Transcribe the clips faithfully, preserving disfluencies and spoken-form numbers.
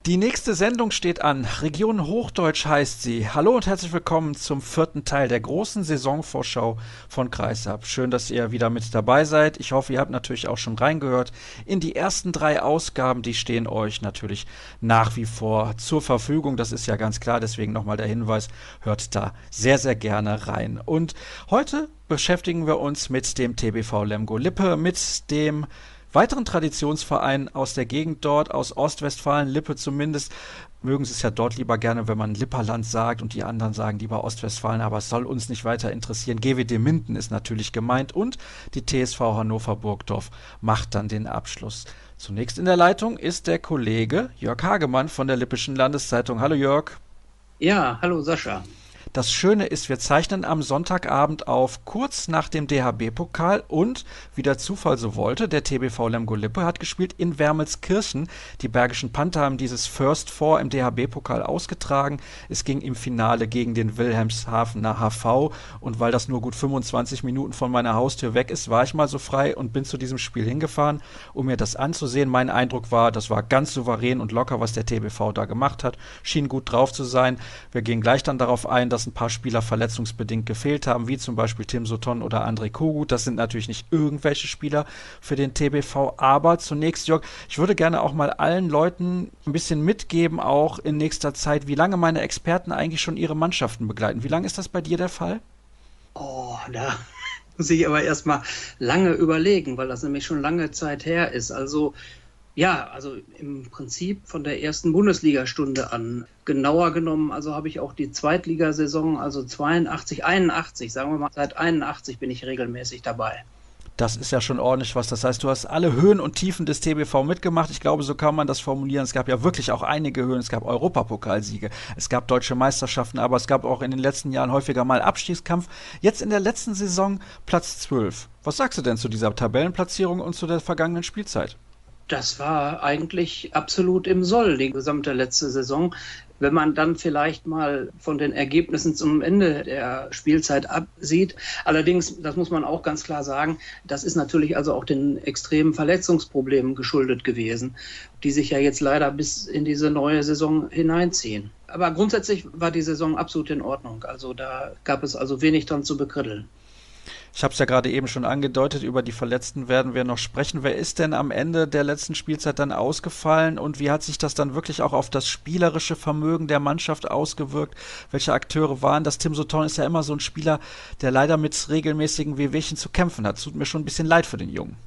Die nächste Sendung steht an. Region Hochdeutsch heißt sie. Hallo und herzlich willkommen zum vierten Teil der großen Saisonvorschau von Kreisab. Schön, dass ihr wieder mit dabei seid. Ich hoffe, ihr habt natürlich auch schon reingehört in die ersten drei Ausgaben. Die stehen euch natürlich nach wie vor zur Verfügung. Das ist ja ganz klar. Deswegen nochmal der Hinweis, hört da sehr, sehr gerne rein. Und heute beschäftigen wir uns mit dem T B V Lemgo-Lippe, mit dem weiteren Traditionsverein aus der Gegend dort, aus Ostwestfalen, Lippe zumindest. Mögen Sie es ja dort lieber gerne, wenn man Lipperland sagt und die anderen sagen lieber Ostwestfalen, aber es soll uns nicht weiter interessieren. G W D Minden ist natürlich gemeint und die T S V Hannover Burgdorf macht dann den Abschluss. Zunächst in der Leitung ist der Kollege Jörg Hagemann von der Lippischen Landeszeitung. Hallo Jörg. Ja, hallo Sascha. Das Schöne ist, wir zeichnen am Sonntagabend auf, kurz nach dem D H B-Pokal und, wie der Zufall so wollte, der T B V Lemgo-Lippe hat gespielt in Wermelskirchen. Die Bergischen Panther haben dieses First Four im D H B-Pokal ausgetragen. Es ging im Finale gegen den Wilhelmshavener H V und weil das nur gut fünfundzwanzig Minuten von meiner Haustür weg ist, war ich mal so frei und bin zu diesem Spiel hingefahren, um mir das anzusehen. Mein Eindruck war, das war ganz souverän und locker, was der T B V da gemacht hat. Schien gut drauf zu sein. Wir gehen gleich dann darauf ein, dass ein paar Spieler verletzungsbedingt gefehlt haben, wie zum Beispiel Tim Sutton oder André Kogut. Das sind natürlich nicht irgendwelche Spieler für den T B V, aber zunächst, Jörg, ich würde gerne auch mal allen Leuten ein bisschen mitgeben, auch in nächster Zeit, wie lange meine Experten eigentlich schon ihre Mannschaften begleiten. Wie lange ist das bei dir der Fall? Oh, da muss ich aber erstmal lange überlegen, weil das nämlich schon lange Zeit her ist. Also ja, also im Prinzip von der ersten Bundesligastunde an. Genauer genommen, also habe ich auch die Zweitligasaison, also zweiundachtzig, einundachtzig, sagen wir mal, seit einundachtzig bin ich regelmäßig dabei. Das ist ja schon ordentlich was. Das heißt, du hast alle Höhen und Tiefen des T B V mitgemacht. Ich glaube, so kann man das formulieren. Es gab ja wirklich auch einige Höhen. Es gab Europapokalsiege, es gab deutsche Meisterschaften, aber es gab auch in den letzten Jahren häufiger mal Abstiegskampf. Jetzt in der letzten Saison Platz zwölf. Was sagst du denn zu dieser Tabellenplatzierung und zu der vergangenen Spielzeit? Das war eigentlich absolut im Soll, die gesamte letzte Saison. Wenn man dann vielleicht mal von den Ergebnissen zum Ende der Spielzeit absieht. Allerdings, das muss man auch ganz klar sagen, das ist natürlich also auch den extremen Verletzungsproblemen geschuldet gewesen, die sich ja jetzt leider bis in diese neue Saison hineinziehen. Aber grundsätzlich war die Saison absolut in Ordnung. Also da gab es also wenig dran zu bekritteln. Ich habe es ja gerade eben schon angedeutet, über die Verletzten werden wir noch sprechen. Wer ist denn am Ende der letzten Spielzeit dann ausgefallen und wie hat sich das dann wirklich auch auf das spielerische Vermögen der Mannschaft ausgewirkt? Welche Akteure waren das? Tim Sutton ist ja immer so ein Spieler, der leider mit regelmäßigen Wehwehchen zu kämpfen hat. Tut mir schon ein bisschen leid für den Jungen.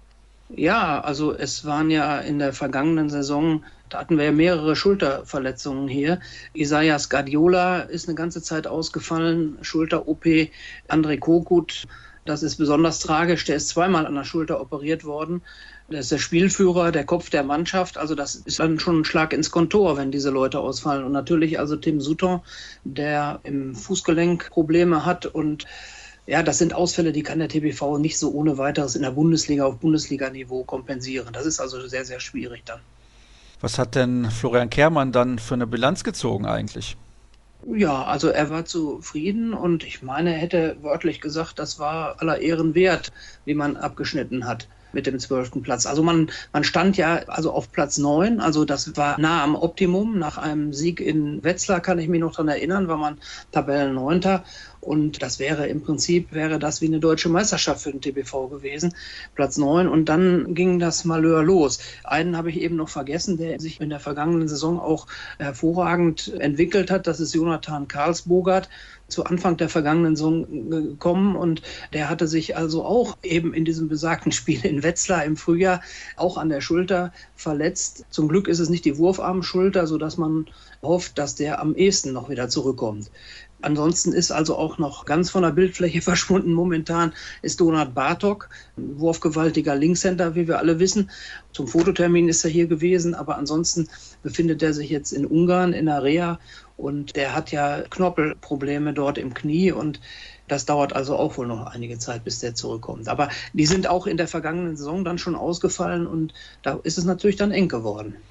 Ja, also es waren ja in der vergangenen Saison, da hatten wir ja mehrere Schulterverletzungen hier. Isaias Guardiola ist eine ganze Zeit ausgefallen, Schulter-O P. André Kogut, das ist besonders tragisch, der ist zweimal an der Schulter operiert worden. Der ist der Spielführer, der Kopf der Mannschaft. Also das ist dann schon ein Schlag ins Kontor, wenn diese Leute ausfallen. Und natürlich also Tim Sutton, der im Fußgelenk Probleme hat und ja, das sind Ausfälle, die kann der T B V nicht so ohne weiteres in der Bundesliga auf Bundesliga-Niveau kompensieren. Das ist also sehr, sehr schwierig dann. Was hat denn Florian Kehrmann dann für eine Bilanz gezogen eigentlich? Ja, also er war zufrieden und ich meine, er hätte wörtlich gesagt, das war aller Ehren wert, wie man abgeschnitten hat mit dem zwölften Platz. Also man, man stand ja also auf Platz neun, also das war nah am Optimum. Nach einem Sieg in Wetzlar kann ich mich noch daran erinnern, war man Tabellenneunter. Und das wäre im Prinzip, wäre das wie eine deutsche Meisterschaft für den T B V gewesen, Platz neun. Und dann ging das Malheur los. Einen habe ich eben noch vergessen, der sich in der vergangenen Saison auch hervorragend entwickelt hat. Das ist Jonathan Karlsbogart, zu Anfang der vergangenen Saison gekommen. Und der hatte sich also auch eben in diesem besagten Spiel in Wetzlar im Frühjahr auch an der Schulter verletzt. Zum Glück ist es nicht die Wurfarmschulter, sodass man hofft, dass der am ehesten noch wieder zurückkommt. Ansonsten ist also auch noch ganz von der Bildfläche verschwunden momentan ist Donat Bartok, ein wurfgewaltiger Linkshänder, wie wir alle wissen. Zum Fototermin ist er hier gewesen, aber ansonsten befindet er sich jetzt in Ungarn in der Reha und der hat ja Knorpelprobleme dort im Knie und das dauert also auch wohl noch einige Zeit, bis der zurückkommt. Aber die sind auch in der vergangenen Saison dann schon ausgefallen und da ist es natürlich dann eng geworden.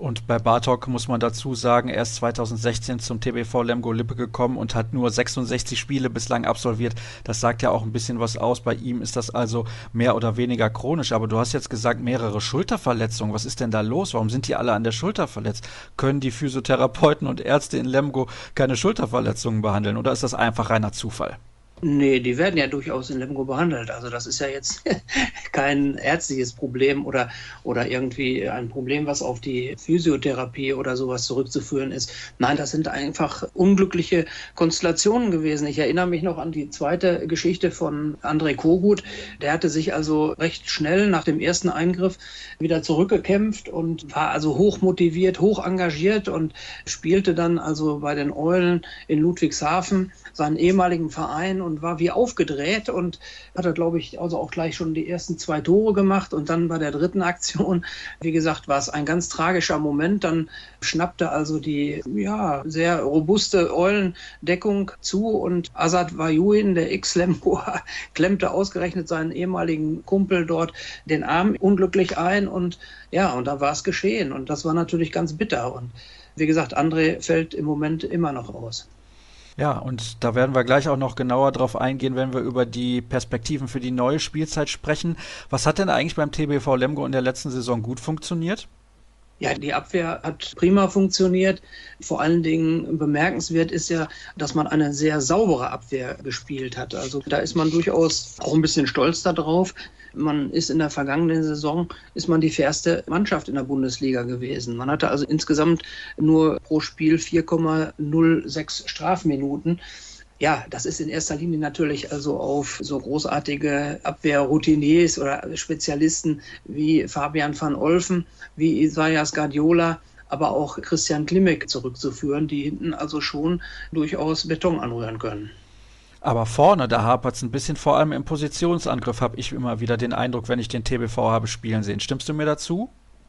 Und bei Bartok muss man dazu sagen, er ist zweitausendsechzehn zum T B V Lemgo-Lippe gekommen und hat nur sechsundsechzig Spiele bislang absolviert. Das sagt ja auch ein bisschen was aus. Bei ihm ist das also mehr oder weniger chronisch. Aber du hast jetzt gesagt, mehrere Schulterverletzungen. Was ist denn da los? Warum sind die alle an der Schulter verletzt? Können die Physiotherapeuten und Ärzte in Lemgo keine Schulterverletzungen behandeln? Oder ist das einfach reiner Zufall? Nee, die werden ja durchaus in Lemgo behandelt. Also das ist ja jetzt kein ärztliches Problem oder, oder irgendwie ein Problem, was auf die Physiotherapie oder sowas zurückzuführen ist. Nein, das sind einfach unglückliche Konstellationen gewesen. Ich erinnere mich noch an die zweite Geschichte von André Kogut. Der hatte sich also recht schnell nach dem ersten Eingriff wieder zurückgekämpft und war also hoch motiviert, hoch engagiert und spielte dann also bei den Eulen in Ludwigshafen, seinen ehemaligen Verein, und war wie aufgedreht und hatte, glaube ich, also auch gleich schon die ersten zwei Tore gemacht. Und dann bei der dritten Aktion, wie gesagt, war es ein ganz tragischer Moment. Dann schnappte also die ja sehr robuste Eulendeckung zu und Azad Vayuin, der Ex-Lemgoer, klemmte ausgerechnet seinen ehemaligen Kumpel dort den Arm unglücklich ein. Und ja, und da war es geschehen. Und das war natürlich ganz bitter. Und wie gesagt, André fällt im Moment immer noch aus. Ja, und da werden wir gleich auch noch genauer drauf eingehen, wenn wir über die Perspektiven für die neue Spielzeit sprechen. Was hat denn eigentlich beim T B V Lemgo in der letzten Saison gut funktioniert? Ja, die Abwehr hat prima funktioniert. Vor allen Dingen bemerkenswert ist ja, dass man eine sehr saubere Abwehr gespielt hat. Also da ist man durchaus auch ein bisschen stolz darauf. Man ist in der vergangenen Saison, ist man die fairste Mannschaft in der Bundesliga gewesen. Man hatte also insgesamt nur pro Spiel vier Komma null sechs Strafminuten. Ja, das ist in erster Linie natürlich also auf so großartige Abwehrroutiniers oder Spezialisten wie Fabian van Olfen, wie Isaias Guardiola, aber auch Christian Klimek zurückzuführen, die hinten also schon durchaus Beton anrühren können. Aber vorne, da hapert es ein bisschen, vor allem im Positionsangriff habe ich immer wieder den Eindruck, wenn ich den T B V habe spielen sehen. Stimmst du mir dazu?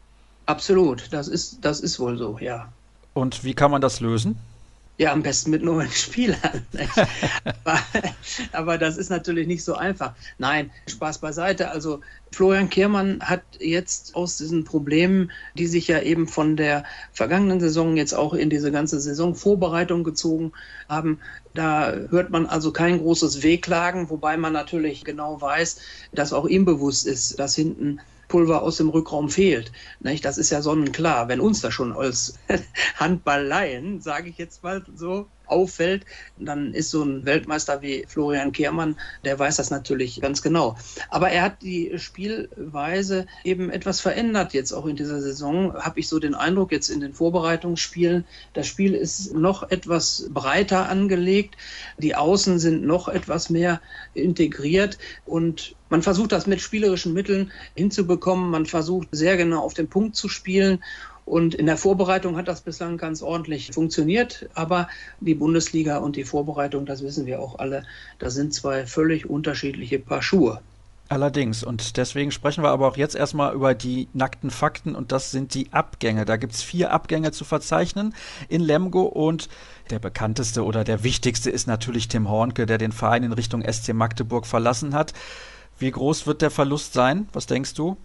Absolut, das ist, das ist wohl so, ja. Und wie kann man das lösen? Ja, am besten mit neuen Spielern. aber, aber das ist natürlich nicht so einfach. Nein, Spaß beiseite. Also Florian Kehrmann hat jetzt aus diesen Problemen, die sich ja eben von der vergangenen Saison jetzt auch in diese ganze Saisonvorbereitung gezogen haben, da hört man also kein großes Wehklagen, wobei man natürlich genau weiß, dass auch ihm bewusst ist, dass hinten Pulver aus dem Rückraum fehlt. Das ist ja sonnenklar. Wenn uns das schon als Handballleien, sage ich jetzt mal so, auffällt, dann ist so ein Weltmeister wie Florian Kehrmann, der weiß das natürlich ganz genau. Aber er hat die Spielweise eben etwas verändert jetzt auch in dieser Saison, habe ich so den Eindruck, jetzt in den Vorbereitungsspielen. Das Spiel ist noch etwas breiter angelegt, die Außen sind noch etwas mehr integriert und man versucht das mit spielerischen Mitteln hinzubekommen, man versucht sehr genau auf den Punkt zu spielen. Und in der Vorbereitung hat das bislang ganz ordentlich funktioniert, aber die Bundesliga und die Vorbereitung, das wissen wir auch alle, das sind zwei völlig unterschiedliche Paar Schuhe. Allerdings, und deswegen sprechen wir aber auch jetzt erstmal über die nackten Fakten und das sind die Abgänge. Da gibt es vier Abgänge zu verzeichnen in Lemgo und der bekannteste oder der wichtigste ist natürlich Tim Hornke, der den Verein in Richtung S C Magdeburg verlassen hat. Wie groß wird der Verlust sein? Was denkst du?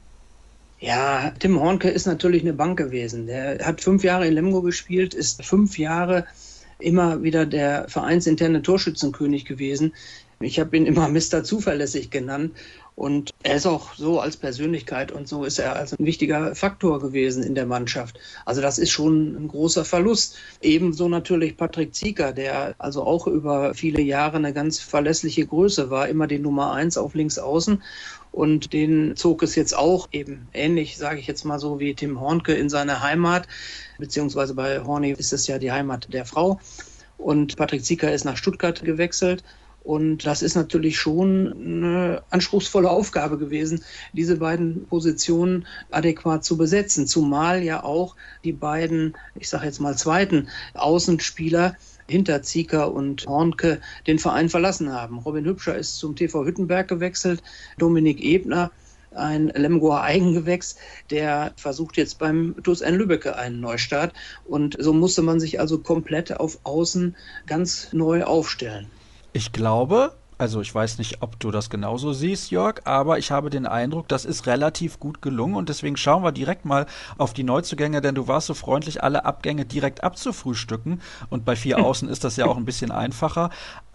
Ja, Tim Hornke ist natürlich eine Bank gewesen. Der hat fünf Jahre in Lemgo gespielt, ist fünf Jahre immer wieder der vereinsinterne Torschützenkönig gewesen. Ich habe ihn immer Mister Zuverlässig genannt und er ist auch so als Persönlichkeit und so ist er als ein wichtiger Faktor gewesen in der Mannschaft. Also das ist schon ein großer Verlust. Ebenso natürlich Patrick Zieker, der also auch über viele Jahre eine ganz verlässliche Größe war, immer die Nummer eins auf links außen. Und den zog es jetzt auch eben ähnlich, sage ich jetzt mal so, wie Tim Hornke in seine Heimat, beziehungsweise bei Horny ist es ja die Heimat der Frau. Und Patrick Zieker ist nach Stuttgart gewechselt. Und das ist natürlich schon eine anspruchsvolle Aufgabe gewesen, diese beiden Positionen adäquat zu besetzen. Zumal ja auch die beiden, ich sage jetzt mal zweiten Außenspieler hinter Zieker und Hornke den Verein verlassen haben. Robin Hübscher ist zum T V Hüttenberg gewechselt, Dominik Ebner, ein Lemgoer Eigengewächs, der versucht jetzt beim T U S N Lübbecke einen Neustart. Und so musste man sich also komplett auf Außen ganz neu aufstellen. Ich glaube, Also ich weiß nicht, ob du das genauso siehst, Jörg, aber ich habe den Eindruck, das ist relativ gut gelungen und deswegen schauen wir direkt mal auf die Neuzugänge, denn du warst so freundlich, alle Abgänge direkt abzufrühstücken und bei vier Außen ist das ja auch ein bisschen einfacher,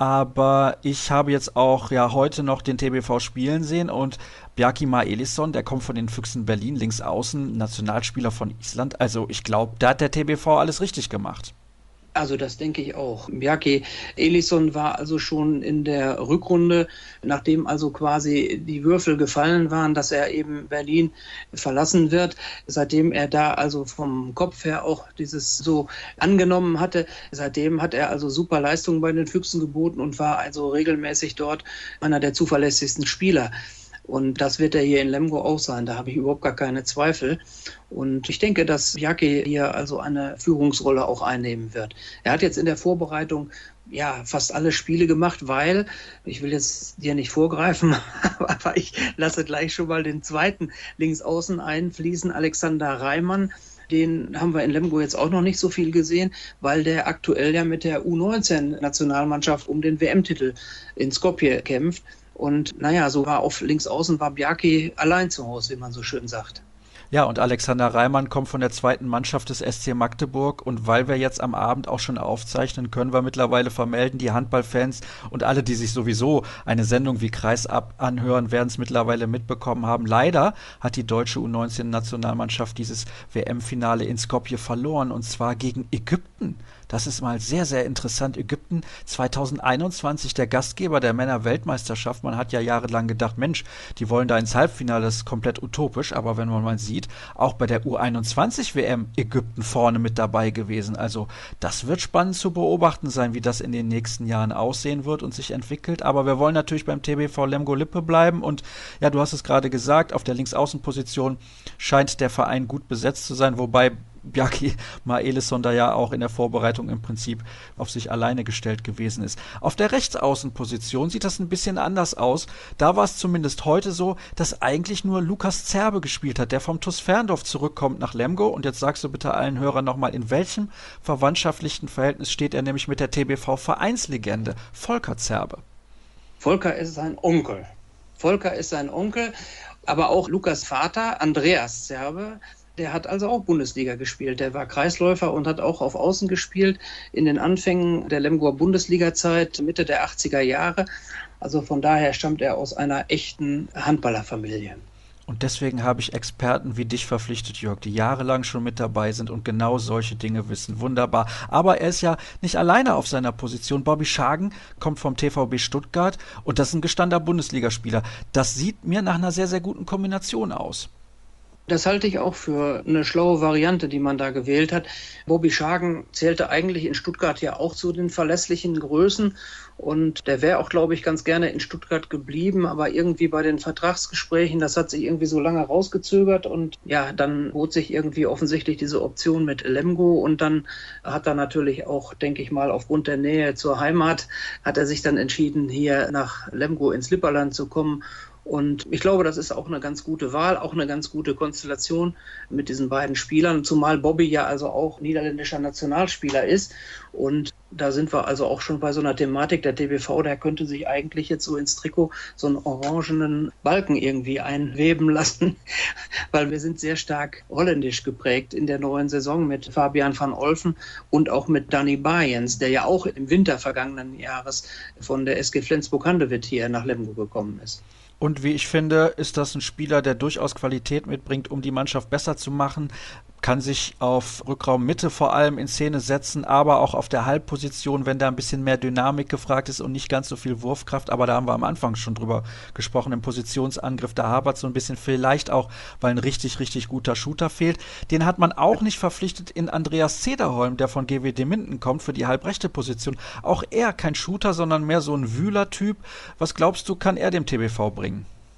aber ich habe jetzt auch ja heute noch den T B V spielen sehen und Bjarki Mar Elisson, der kommt von den Füchsen Berlin, links außen, Nationalspieler von Island, also ich glaube, da hat der T B V alles richtig gemacht. Also das denke ich auch. Bjarki Elisson war also schon in der Rückrunde, nachdem also quasi die Würfel gefallen waren, dass er eben Berlin verlassen wird, seitdem er da also vom Kopf her auch dieses so angenommen hatte, seitdem hat er also super Leistungen bei den Füchsen geboten und war also regelmäßig dort einer der zuverlässigsten Spieler. Und das wird er hier in Lemgo auch sein, da habe ich überhaupt gar keine Zweifel. Und ich denke, dass Bjarki hier also eine Führungsrolle auch einnehmen wird. Er hat jetzt in der Vorbereitung ja fast alle Spiele gemacht, weil, ich will jetzt dir nicht vorgreifen, aber ich lasse gleich schon mal den zweiten Linksaußen einfließen, Alexander Reimann. Den haben wir in Lemgo jetzt auch noch nicht so viel gesehen, weil der aktuell ja mit der U neunzehn-Nationalmannschaft um den W M-Titel in Skopje kämpft. Und naja, so war auf links außen war Bjarki allein zu Hause, wie man so schön sagt. Ja, und Alexander Reimann kommt von der zweiten Mannschaft des S C Magdeburg und weil wir jetzt am Abend auch schon aufzeichnen, können wir mittlerweile vermelden, die Handballfans und alle, die sich sowieso eine Sendung wie Kreisab anhören, werden es mittlerweile mitbekommen haben. Leider hat die deutsche U neunzehn-Nationalmannschaft dieses W M-Finale in Skopje verloren und zwar gegen Ägypten. Das ist mal sehr, sehr interessant. Ägypten zwanzig einundzwanzig der Gastgeber der Männer-Weltmeisterschaft. Man hat ja jahrelang gedacht, Mensch, die wollen da ins Halbfinale, das ist komplett utopisch. Aber wenn man mal sieht, auch bei der U einundzwanzig W M Ägypten vorne mit dabei gewesen. Also das wird spannend zu beobachten sein, wie das in den nächsten Jahren aussehen wird und sich entwickelt. Aber wir wollen natürlich beim T B V Lemgo-Lippe bleiben. Und ja, du hast es gerade gesagt, auf der Linksaußenposition scheint der Verein gut besetzt zu sein, wobei Bjarki Mar Elisson da ja auch in der Vorbereitung im Prinzip auf sich alleine gestellt gewesen ist. Auf der Rechtsaußenposition sieht das ein bisschen anders aus. Da war es zumindest heute so, dass eigentlich nur Lukas Zerbe gespielt hat, der vom T U S Ferndorf zurückkommt nach Lemgo. Und jetzt sagst du bitte allen Hörern nochmal, in welchem verwandtschaftlichen Verhältnis steht er nämlich mit der T B V-Vereinslegende Volker Zerbe? Volker ist sein Onkel. Volker ist sein Onkel, aber auch Lukas Vater, Andreas Zerbe, der hat also auch Bundesliga gespielt. Der war Kreisläufer und hat auch auf Außen gespielt in den Anfängen der Lemgoer Bundesliga-Zeit, Mitte der achtziger Jahre. Also von daher stammt er aus einer echten Handballerfamilie. Und deswegen habe ich Experten wie dich verpflichtet, Jörg, die jahrelang schon mit dabei sind und genau solche Dinge wissen. Wunderbar. Aber er ist ja nicht alleine auf seiner Position. Bobby Schagen kommt vom T V B Stuttgart und das ist ein gestandener Bundesligaspieler. Das sieht mir nach einer sehr, sehr guten Kombination aus. Das halte ich auch für eine schlaue Variante, die man da gewählt hat. Bobby Schagen zählte eigentlich in Stuttgart ja auch zu den verlässlichen Größen und der wäre auch, glaube ich, ganz gerne in Stuttgart geblieben, aber irgendwie bei den Vertragsgesprächen, das hat sich irgendwie so lange rausgezögert und ja, dann bot sich irgendwie offensichtlich diese Option mit Lemgo und dann hat er natürlich auch, denke ich mal, aufgrund der Nähe zur Heimat, hat er sich dann entschieden, hier nach Lemgo ins Lipperland zu kommen. Und ich glaube, das ist auch eine ganz gute Wahl, auch eine ganz gute Konstellation mit diesen beiden Spielern, zumal Bobby ja also auch niederländischer Nationalspieler ist. Und da sind wir also auch schon bei so einer Thematik. Der T B V, der könnte sich eigentlich jetzt so ins Trikot so einen orangenen Balken irgendwie einweben lassen, weil wir sind sehr stark holländisch geprägt in der neuen Saison mit Fabian van Olfen und auch mit Danny Bayens, der ja auch im Winter vergangenen Jahres von der S G Flensburg-Handewitt hier nach Lemgo gekommen ist. Und wie ich finde, ist das ein Spieler, der durchaus Qualität mitbringt, um die Mannschaft besser zu machen, kann sich auf Rückraummitte vor allem in Szene setzen, aber auch auf der Halbposition, wenn da ein bisschen mehr Dynamik gefragt ist und nicht ganz so viel Wurfkraft, aber da haben wir am Anfang schon drüber gesprochen, im Positionsangriff, da hapert so ein bisschen, vielleicht auch, weil ein richtig, richtig guter Shooter fehlt. Den hat man auch nicht verpflichtet in Andreas Zederholm, der von G W D Minden kommt, für die halbrechte Position. Auch er kein Shooter, sondern mehr so ein Wühler-Typ. Was glaubst du, kann er dem T B V bringen?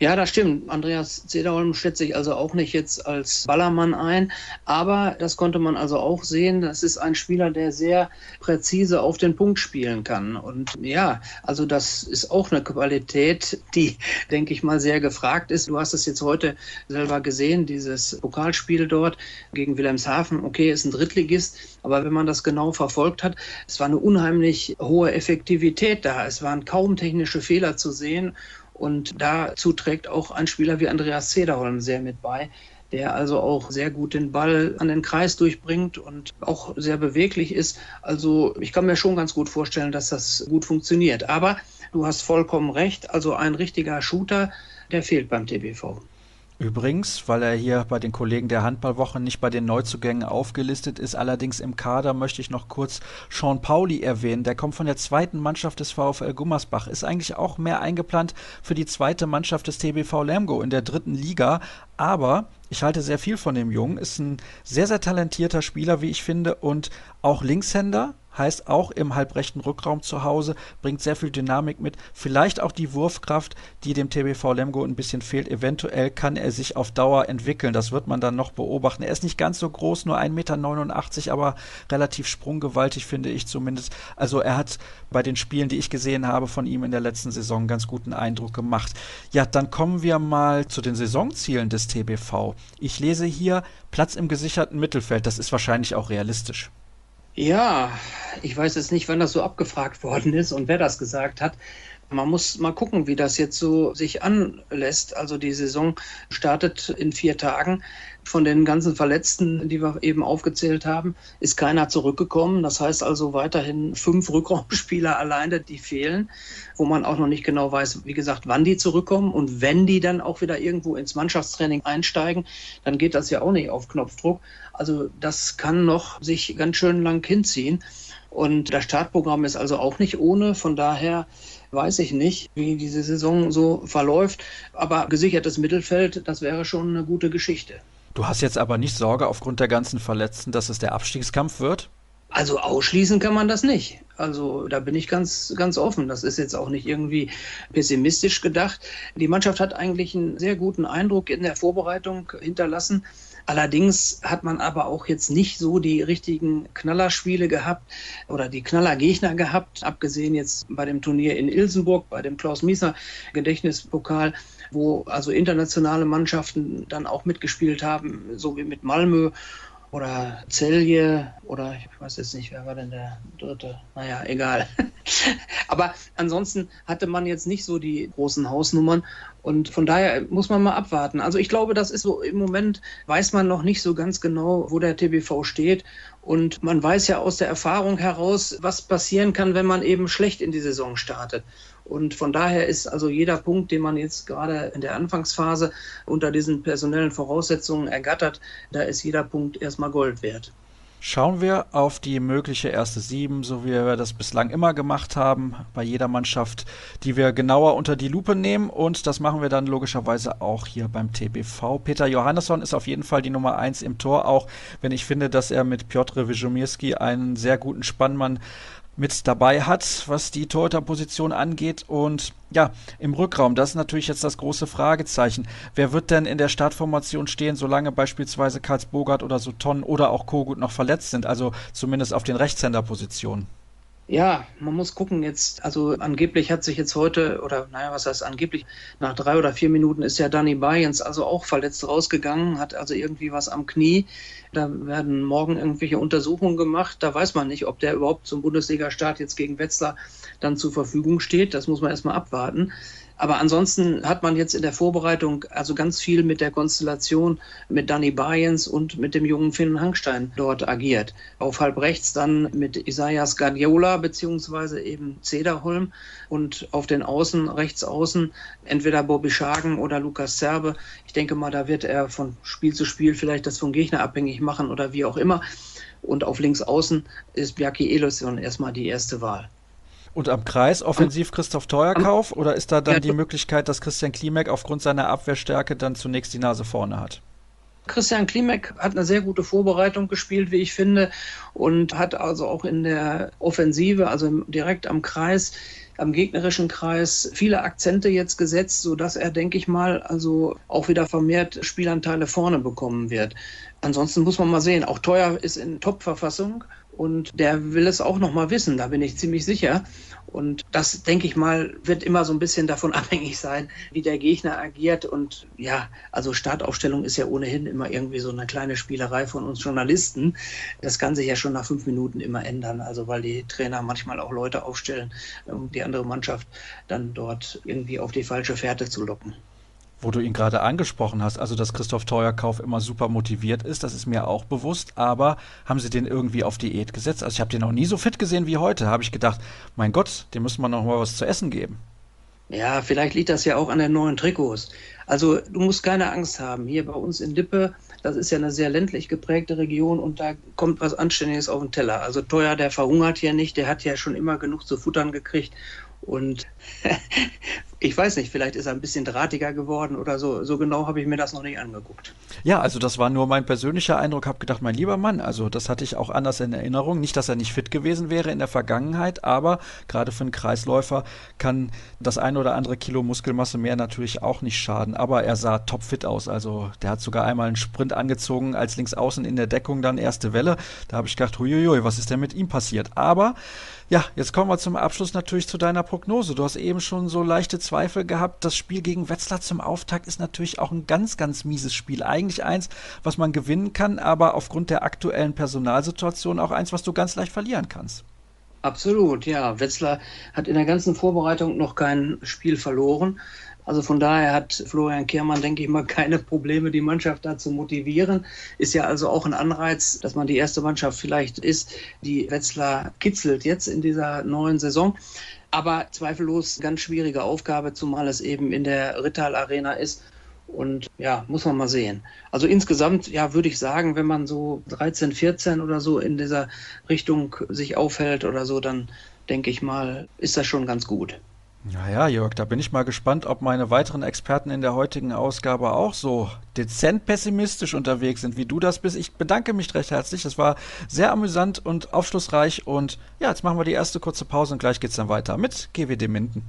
Ja, das stimmt. Andreas Cederholm schätze ich also auch nicht jetzt als Ballermann ein, aber das konnte man also auch sehen. Das ist ein Spieler, der sehr präzise auf den Punkt spielen kann. Und ja, also das ist auch eine Qualität, die, denke ich mal, sehr gefragt ist. Du hast es jetzt heute selber gesehen, dieses Pokalspiel dort gegen Wilhelmshaven. Okay, ist ein Drittligist, aber wenn man das genau verfolgt hat, es war eine unheimlich hohe Effektivität da. Es waren kaum technische Fehler zu sehen. Und dazu trägt auch ein Spieler wie Andreas Cederholm sehr mit bei, der also auch sehr gut den Ball an den Kreis durchbringt und auch sehr beweglich ist. Also ich kann mir schon ganz gut vorstellen, dass das gut funktioniert. Aber du hast vollkommen recht, also ein richtiger Shooter, der fehlt beim T B V. Übrigens, weil er hier bei den Kollegen der Handballwoche nicht bei den Neuzugängen aufgelistet ist, allerdings im Kader möchte ich noch kurz Sean Pauli erwähnen. Der kommt von der zweiten Mannschaft des VfL Gummersbach, ist eigentlich auch mehr eingeplant für die zweite Mannschaft des T B V Lemgo in der dritten Liga, aber ich halte sehr viel von dem Jungen, ist ein sehr, sehr talentierter Spieler, wie ich finde, und auch Linkshänder. Heißt auch im halbrechten Rückraum zu Hause, bringt sehr viel Dynamik mit, vielleicht auch die Wurfkraft, die dem T B V Lemgo ein bisschen fehlt. Eventuell kann er sich auf Dauer entwickeln, das wird man dann noch beobachten. Er ist nicht ganz so groß, nur ein Meter neunundachtzig, aber relativ sprunggewaltig, finde ich zumindest. Also er hat bei den Spielen, die ich gesehen habe von ihm in der letzten Saison, einen ganz guten Eindruck gemacht. Ja, dann kommen wir mal zu den Saisonzielen des T B V. Ich lese hier Platz im gesicherten Mittelfeld, das ist wahrscheinlich auch realistisch. Ja, ich weiß jetzt nicht, wann das so abgefragt worden ist und wer das gesagt hat. Man muss mal gucken, wie das jetzt so sich anlässt. Also die Saison startet in vier Tagen. Von den ganzen Verletzten, die wir eben aufgezählt haben, ist keiner zurückgekommen. Das heißt also weiterhin fünf Rückraumspieler alleine, die fehlen, wo man auch noch nicht genau weiß, wie gesagt, wann die zurückkommen. Und wenn die dann auch wieder irgendwo ins Mannschaftstraining einsteigen, dann geht das ja auch nicht auf Knopfdruck. Also das kann noch sich ganz schön lang hinziehen. Und das Startprogramm ist also auch nicht ohne. Von daher weiß ich nicht, wie diese Saison so verläuft. Aber gesichertes Mittelfeld, das wäre schon eine gute Geschichte. Du hast jetzt aber nicht Sorge aufgrund der ganzen Verletzten, dass es der Abstiegskampf wird? Also ausschließen kann man das nicht. Also da bin ich ganz, ganz offen. Das ist jetzt auch nicht irgendwie pessimistisch gedacht. Die Mannschaft hat eigentlich einen sehr guten Eindruck in der Vorbereitung hinterlassen. Allerdings hat man aber auch jetzt nicht so die richtigen Knallerspiele gehabt oder die Knallergegner gehabt, abgesehen jetzt bei dem Turnier in Ilsenburg, bei dem Klaus-Miesner Gedächtnispokal, wo also internationale Mannschaften dann auch mitgespielt haben, so wie mit Malmö oder Celje oder ich weiß jetzt nicht, wer war denn der dritte? Naja, egal. Aber ansonsten hatte man jetzt nicht so die großen Hausnummern und von daher muss man mal abwarten. Also ich glaube, das ist so im Moment, weiß man noch nicht so ganz genau, wo der T B V steht und man weiß ja aus der Erfahrung heraus, was passieren kann, wenn man eben schlecht in die Saison startet. Und von daher ist also jeder Punkt, den man jetzt gerade in der Anfangsphase unter diesen personellen Voraussetzungen ergattert, da ist jeder Punkt erstmal Gold wert. Schauen wir auf die mögliche erste Sieben, so wie wir das bislang immer gemacht haben, bei jeder Mannschaft, die wir genauer unter die Lupe nehmen. Und das machen wir dann logischerweise auch hier beim T B V. Peter Johannesson ist auf jeden Fall die Nummer eins im Tor, auch wenn ich finde, dass er mit Piotr Wyżomierski einen sehr guten Spannmann mit dabei hat, was die Torhüterposition angeht. Und ja, im Rückraum, das ist natürlich jetzt das große Fragezeichen. Wer wird denn in der Startformation stehen, solange beispielsweise Karlsbogart oder Sutton oder auch Kogut noch verletzt sind, also zumindest auf den Rechtshänderpositionen? Ja, man muss gucken jetzt, also angeblich hat sich jetzt heute, oder naja, was heißt angeblich, nach drei oder vier Minuten ist ja Danny Bayens also auch verletzt rausgegangen, hat also irgendwie was am Knie. Da werden morgen irgendwelche Untersuchungen gemacht. Da weiß man nicht, ob der überhaupt zum Bundesliga-Start jetzt gegen Wetzlar dann zur Verfügung steht. Das muss man erstmal abwarten. Aber ansonsten hat man jetzt in der Vorbereitung also ganz viel mit der Konstellation mit Danny Bayens und mit dem jungen Finn Hangstein dort agiert. Auf halb rechts dann mit Isaias Guardiola beziehungsweise eben Cederholm und auf den Außen, rechts außen, entweder Bobby Schagen oder Lukas Zerbe. Ich denke mal, da wird er von Spiel zu Spiel vielleicht das vom Gegner abhängig machen oder wie auch immer. Und auf links außen ist Bjarki Elofsson erstmal die erste Wahl. Und am Kreis offensiv Christoph Teuerkauf oder ist da dann die Möglichkeit, dass Christian Klimek aufgrund seiner Abwehrstärke dann zunächst die Nase vorne hat? Christian Klimek hat eine sehr gute Vorbereitung gespielt, wie ich finde, und hat also auch in der Offensive, also direkt am Kreis, am gegnerischen Kreis, viele Akzente jetzt gesetzt, sodass er, denke ich mal, also auch wieder vermehrt Spielanteile vorne bekommen wird. Ansonsten muss man mal sehen, auch Teuer ist in Top-Verfassung und der will es auch noch mal wissen, da bin ich ziemlich sicher. Und das, denke ich mal, wird immer so ein bisschen davon abhängig sein, wie der Gegner agiert. Und ja, also Startaufstellung ist ja ohnehin immer irgendwie so eine kleine Spielerei von uns Journalisten. Das kann sich ja schon nach fünf Minuten immer ändern. Also weil die Trainer manchmal auch Leute aufstellen, um die andere Mannschaft dann dort irgendwie auf die falsche Fährte zu locken. Wo du ihn gerade angesprochen hast, also dass Christoph Teuer-Kauf immer super motiviert ist, das ist mir auch bewusst, aber haben sie den irgendwie auf Diät gesetzt? Also ich habe den noch nie so fit gesehen wie heute, habe ich gedacht, mein Gott, dem müssen wir noch mal was zu essen geben. Ja, vielleicht liegt das ja auch an den neuen Trikots. Also du musst keine Angst haben. Hier bei uns in Lippe, das ist ja eine sehr ländlich geprägte Region und da kommt was Anständiges auf den Teller. Also Teuer, der verhungert hier nicht, der hat ja schon immer genug zu futtern gekriegt. Und ich weiß nicht, vielleicht ist er ein bisschen drahtiger geworden oder so. So genau habe ich mir das noch nicht angeguckt. Ja, also das war nur mein persönlicher Eindruck. Habe gedacht, mein lieber Mann, also das hatte ich auch anders in Erinnerung. Nicht, dass er nicht fit gewesen wäre in der Vergangenheit, aber gerade für einen Kreisläufer kann das ein oder andere Kilo Muskelmasse mehr natürlich auch nicht schaden. Aber er sah topfit aus. Also der hat sogar einmal einen Sprint angezogen als Linksaußen in der Deckung, dann erste Welle. Da habe ich gedacht, huiuiui, was ist denn mit ihm passiert? Aber ja, jetzt kommen wir zum Abschluss natürlich zu deiner Prognose. Du hast eben schon so leichte Zweifel gehabt. Das Spiel gegen Wetzlar zum Auftakt ist natürlich auch ein ganz, ganz mieses Spiel. Eigentlich eins, was man gewinnen kann, aber aufgrund der aktuellen Personalsituation auch eins, was du ganz leicht verlieren kannst. Absolut, ja. Wetzlar hat in der ganzen Vorbereitung noch kein Spiel verloren. Also von daher hat Florian Kehrmann, denke ich mal, keine Probleme, die Mannschaft da zu motivieren. Ist ja also auch ein Anreiz, dass man die erste Mannschaft vielleicht ist, die Wetzlar kitzelt jetzt in dieser neuen Saison. Aber zweifellos ganz schwierige Aufgabe, zumal es eben in der Rittal Arena ist. Und ja, muss man mal sehen. Also insgesamt, ja, würde ich sagen, wenn man so dreizehn, vierzehn oder so in dieser Richtung sich aufhält oder so, dann denke ich mal, ist das schon ganz gut. Naja, Jörg, da bin ich mal gespannt, ob meine weiteren Experten in der heutigen Ausgabe auch so dezent pessimistisch unterwegs sind, wie du das bist. Ich bedanke mich recht herzlich. Das war sehr amüsant und aufschlussreich. Und ja, jetzt machen wir die erste kurze Pause und gleich geht's dann weiter mit G W D Minden.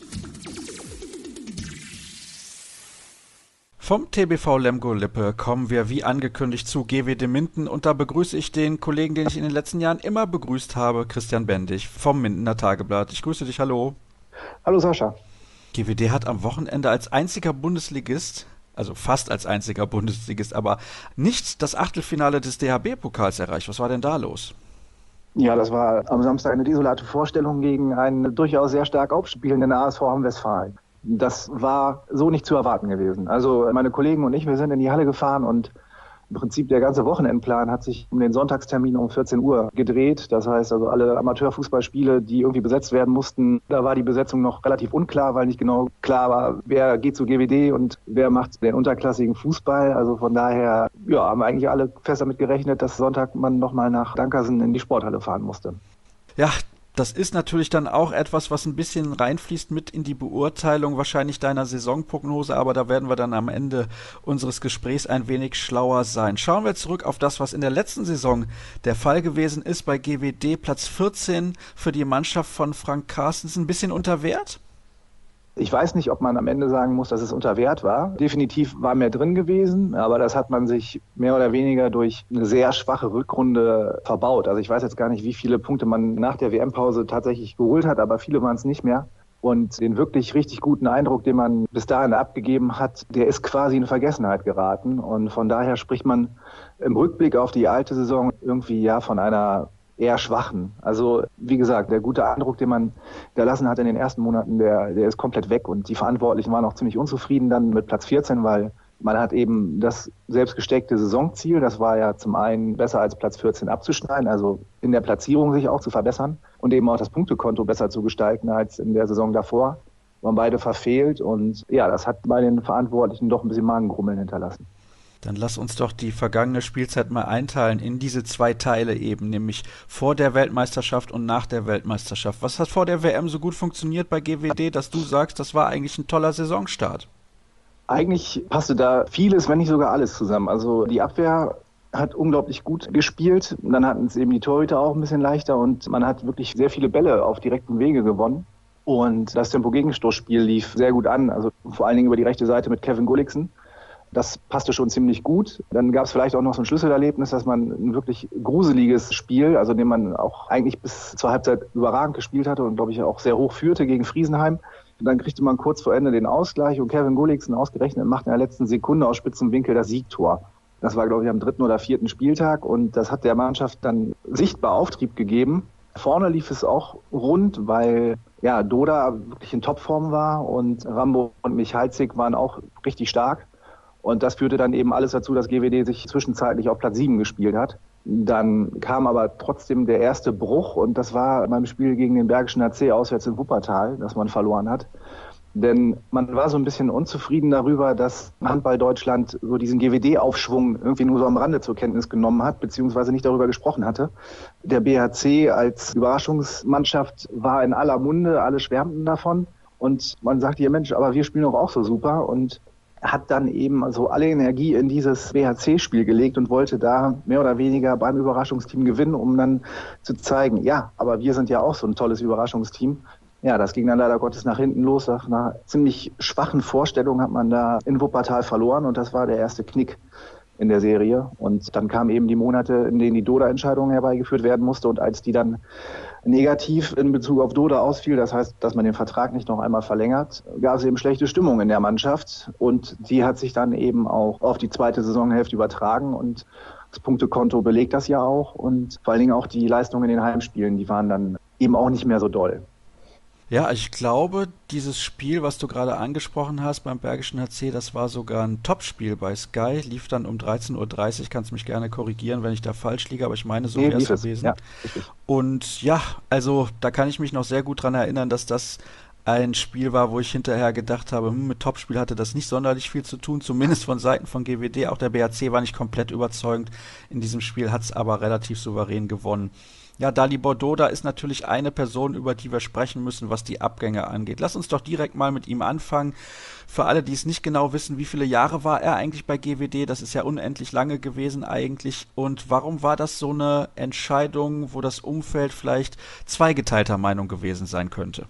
Vom T B V Lemgo Lippe kommen wir wie angekündigt zu G W D Minden und da begrüße ich den Kollegen, den ich in den letzten Jahren immer begrüßt habe, Christian Bendig vom Mindener Tageblatt. Ich grüße dich, hallo. Hallo Sascha. G W D hat am Wochenende als einziger Bundesligist, also fast als einziger Bundesligist, aber nicht das Achtelfinale des D H B-Pokals erreicht. Was war denn da los? Ja, das war am Samstag eine desolate Vorstellung gegen einen durchaus sehr stark aufspielenden A S V Hamm-Westfalen. Das war so nicht zu erwarten gewesen. Also meine Kollegen und ich, wir sind in die Halle gefahren und im Prinzip der ganze Wochenendplan hat sich um den Sonntagstermin um vierzehn Uhr gedreht. Das heißt also alle Amateurfußballspiele, die irgendwie besetzt werden mussten, da war die Besetzung noch relativ unklar, weil nicht genau klar war, wer geht zu G W D und wer macht den unterklassigen Fußball. Also von daher ja, haben eigentlich alle fest damit gerechnet, dass Sonntag man nochmal nach Dankersen in die Sporthalle fahren musste. Ja, das ist natürlich dann auch etwas, was ein bisschen reinfließt mit in die Beurteilung wahrscheinlich deiner Saisonprognose, aber da werden wir dann am Ende unseres Gesprächs ein wenig schlauer sein. Schauen wir zurück auf das, was in der letzten Saison der Fall gewesen ist bei G W D. Platz vierzehn für die Mannschaft von Frank Carstensen, ein bisschen unter Wert? Ich weiß nicht, ob man am Ende sagen muss, dass es unter Wert war. Definitiv war mehr drin gewesen, aber das hat man sich mehr oder weniger durch eine sehr schwache Rückrunde verbaut. Also ich weiß jetzt gar nicht, wie viele Punkte man nach der W M-Pause tatsächlich geholt hat, aber viele waren es nicht mehr. Und den wirklich richtig guten Eindruck, den man bis dahin abgegeben hat, der ist quasi in Vergessenheit geraten. Und von daher spricht man im Rückblick auf die alte Saison irgendwie ja von einer eher schwachen. Also wie gesagt, der gute Eindruck, den man hinterlassen hat in den ersten Monaten, der, der ist komplett weg. Und die Verantwortlichen waren auch ziemlich unzufrieden dann mit Platz vierzehn, weil man hat eben das selbst gesteckte Saisonziel, das war ja zum einen besser als Platz vierzehn abzuschneiden, also in der Platzierung sich auch zu verbessern und eben auch das Punktekonto besser zu gestalten als in der Saison davor. Man beide verfehlt und ja, das hat bei den Verantwortlichen doch ein bisschen Magengrummeln hinterlassen. Dann lass uns doch die vergangene Spielzeit mal einteilen in diese zwei Teile eben, nämlich vor der Weltmeisterschaft und nach der Weltmeisterschaft. Was hat vor der W M so gut funktioniert bei G W D, dass du sagst, das war eigentlich ein toller Saisonstart? Eigentlich passte da vieles, wenn nicht sogar alles zusammen. Also die Abwehr hat unglaublich gut gespielt. Dann hatten es eben die Torhüter auch ein bisschen leichter und man hat wirklich sehr viele Bälle auf direktem Wege gewonnen. Und das Tempo-Gegenstoßspiel lief sehr gut an, also vor allen Dingen über die rechte Seite mit Kevin Gulliksen. Das passte schon ziemlich gut. Dann gab es vielleicht auch noch so ein Schlüsselerlebnis, dass man ein wirklich gruseliges Spiel, also den man auch eigentlich bis zur Halbzeit überragend gespielt hatte und glaube ich auch sehr hoch führte gegen Friesenheim. Und dann kriegte man kurz vor Ende den Ausgleich und Kevin Gulliksen ausgerechnet macht in der letzten Sekunde aus spitzem Winkel das Siegtor. Das war, glaube ich, am dritten oder vierten Spieltag und das hat der Mannschaft dann sichtbar Auftrieb gegeben. Vorne lief es auch rund, weil ja Doda wirklich in Topform war und Rambo und Michalzik waren auch richtig stark. Und das führte dann eben alles dazu, dass G W D sich zwischenzeitlich auf Platz sieben gespielt hat. Dann kam aber trotzdem der erste Bruch und das war beim Spiel gegen den Bergischen H C auswärts in Wuppertal, das man verloren hat. Denn man war so ein bisschen unzufrieden darüber, dass Handball Deutschland so diesen G W D-Aufschwung irgendwie nur so am Rande zur Kenntnis genommen hat, beziehungsweise nicht darüber gesprochen hatte. Der B H C als Überraschungsmannschaft war in aller Munde, alle schwärmten davon. Und man sagte, ja Mensch, aber wir spielen doch auch so super. Und hat dann eben so alle Energie in dieses B H C-Spiel gelegt und wollte da mehr oder weniger beim Überraschungsteam gewinnen, um dann zu zeigen, ja, aber wir sind ja auch so ein tolles Überraschungsteam. Ja, das ging dann leider Gottes nach hinten los. Nach einer ziemlich schwachen Vorstellung hat man da in Wuppertal verloren und das war der erste Knick in der Serie. Und dann kamen eben die Monate, in denen die Doda-Entscheidung herbeigeführt werden musste und als die dann negativ in Bezug auf Doda ausfiel, das heißt, dass man den Vertrag nicht noch einmal verlängert, gab es eben schlechte Stimmung in der Mannschaft und die hat sich dann eben auch auf die zweite Saisonhälfte übertragen und das Punktekonto belegt das ja auch und vor allen Dingen auch die Leistungen in den Heimspielen, die waren dann eben auch nicht mehr so doll. Ja, ich glaube, dieses Spiel, was du gerade angesprochen hast beim Bergischen H C, das war sogar ein Topspiel bei Sky, lief dann um dreizehn Uhr dreißig, kannst mich gerne korrigieren, wenn ich da falsch liege, aber ich meine, so wäre es gewesen. Ja, und ja, also da kann ich mich noch sehr gut dran erinnern, dass das ein Spiel war, wo ich hinterher gedacht habe, hm, mit Topspiel hatte das nicht sonderlich viel zu tun, zumindest von Seiten von G W D. Auch der B H C war nicht komplett überzeugend in diesem Spiel, hat es aber relativ souverän gewonnen. Ja, Dalibor Doda ist natürlich eine Person, über die wir sprechen müssen, was die Abgänge angeht. Lass uns doch direkt mal mit ihm anfangen. Für alle, die es nicht genau wissen, wie viele Jahre war er eigentlich bei G W D? Das ist ja unendlich lange gewesen eigentlich. Und warum war das so eine Entscheidung, wo das Umfeld vielleicht zweigeteilter Meinung gewesen sein könnte?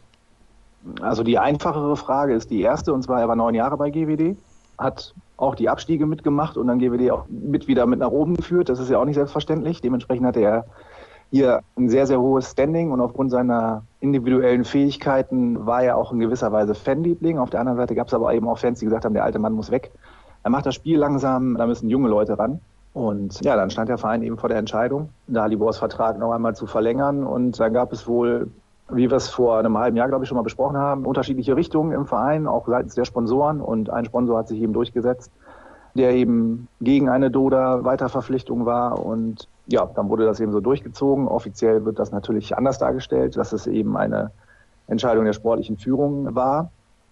Also die einfachere Frage ist die erste, und zwar er war neun Jahre bei G W D, hat auch die Abstiege mitgemacht und dann G W D auch mit wieder mit nach oben geführt. Das ist ja auch nicht selbstverständlich. Dementsprechend hatte er hier ein sehr, sehr hohes Standing und aufgrund seiner individuellen Fähigkeiten war er auch in gewisser Weise Fanliebling. Auf der anderen Seite gab es aber eben auch Fans, die gesagt haben, der alte Mann muss weg. Er macht das Spiel langsam, da müssen junge Leute ran. Und ja, dann stand der Verein eben vor der Entscheidung, Dalibors Vertrag noch einmal zu verlängern. Und dann gab es wohl, wie wir es vor einem halben Jahr, glaube ich, schon mal besprochen haben, unterschiedliche Richtungen im Verein, auch seitens der Sponsoren. Und ein Sponsor hat sich eben durchgesetzt, der eben gegen eine Doda-Weiterverpflichtung war. Und ja, dann wurde das eben so durchgezogen. Offiziell wird das natürlich anders dargestellt, dass es eben eine Entscheidung der sportlichen Führung war.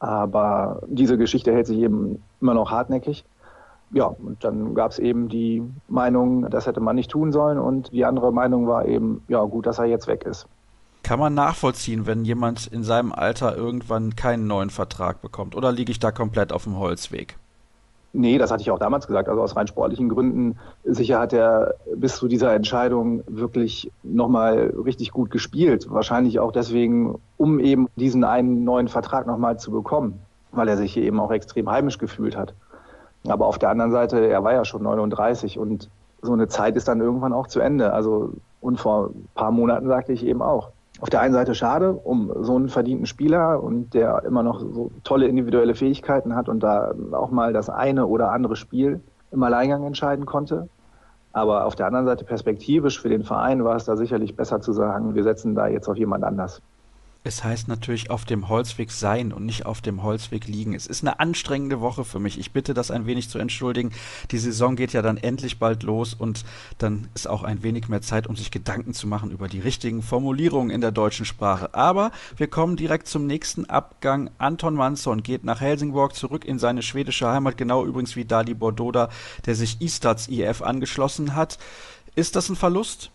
Aber diese Geschichte hält sich eben immer noch hartnäckig. Ja, und dann gab es eben die Meinung, das hätte man nicht tun sollen. Und die andere Meinung war eben, ja gut, dass er jetzt weg ist. Kann man nachvollziehen, wenn jemand in seinem Alter irgendwann keinen neuen Vertrag bekommt? Oder liege ich da komplett auf dem Holzweg? Nee, das hatte ich auch damals gesagt, also aus rein sportlichen Gründen. Sicher hat er bis zu dieser Entscheidung wirklich nochmal richtig gut gespielt. Wahrscheinlich auch deswegen, um eben diesen einen neuen Vertrag nochmal zu bekommen, weil er sich hier eben auch extrem heimisch gefühlt hat. Aber auf der anderen Seite, er war ja schon neununddreißig und so eine Zeit ist dann irgendwann auch zu Ende. Also, und vor ein paar Monaten sagte ich eben auch, auf der einen Seite schade um so einen verdienten Spieler und der immer noch so tolle individuelle Fähigkeiten hat und da auch mal das eine oder andere Spiel im Alleingang entscheiden konnte. Aber auf der anderen Seite perspektivisch für den Verein war es da sicherlich besser zu sagen, wir setzen da jetzt auf jemand anders. Es heißt natürlich auf dem Holzweg sein und nicht auf dem Holzweg liegen. Es ist eine anstrengende Woche für mich. Ich bitte das ein wenig zu entschuldigen. Die Saison geht ja dann endlich bald los und dann ist auch ein wenig mehr Zeit, um sich Gedanken zu machen über die richtigen Formulierungen in der deutschen Sprache. Aber wir kommen direkt zum nächsten Abgang. Anton Mansson geht nach Helsingborg zurück in seine schwedische Heimat, genau übrigens wie Dalibor Doda, der sich Ystad I F angeschlossen hat. Ist das ein Verlust?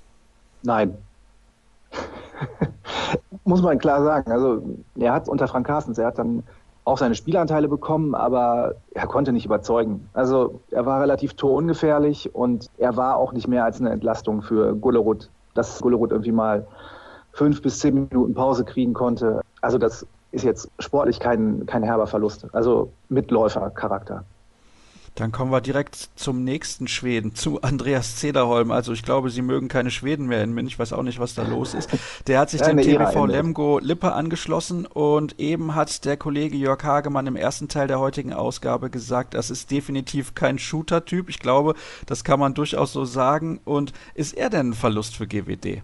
Nein. Muss man klar sagen. Also er hat unter Frank Carstens, er hat dann auch seine Spielanteile bekommen, aber er konnte nicht überzeugen. Also er war relativ torungefährlich und er war auch nicht mehr als eine Entlastung für Gullerud, dass Gullerud irgendwie mal fünf bis zehn Minuten Pause kriegen konnte. Also das ist jetzt sportlich kein, kein herber Verlust. Also Mitläufercharakter. Dann kommen wir direkt zum nächsten Schweden, zu Andreas Cederholm. Also ich glaube, Sie mögen keine Schweden mehr in München. Ich weiß auch nicht, was da los ist. Der hat sich ja, dem T B V Lemgo Lippe angeschlossen und eben hat der Kollege Jörg Hagemann im ersten Teil der heutigen Ausgabe gesagt, das ist definitiv kein Shooter-Typ. Ich glaube, das kann man durchaus so sagen. Und ist er denn ein Verlust für G W D?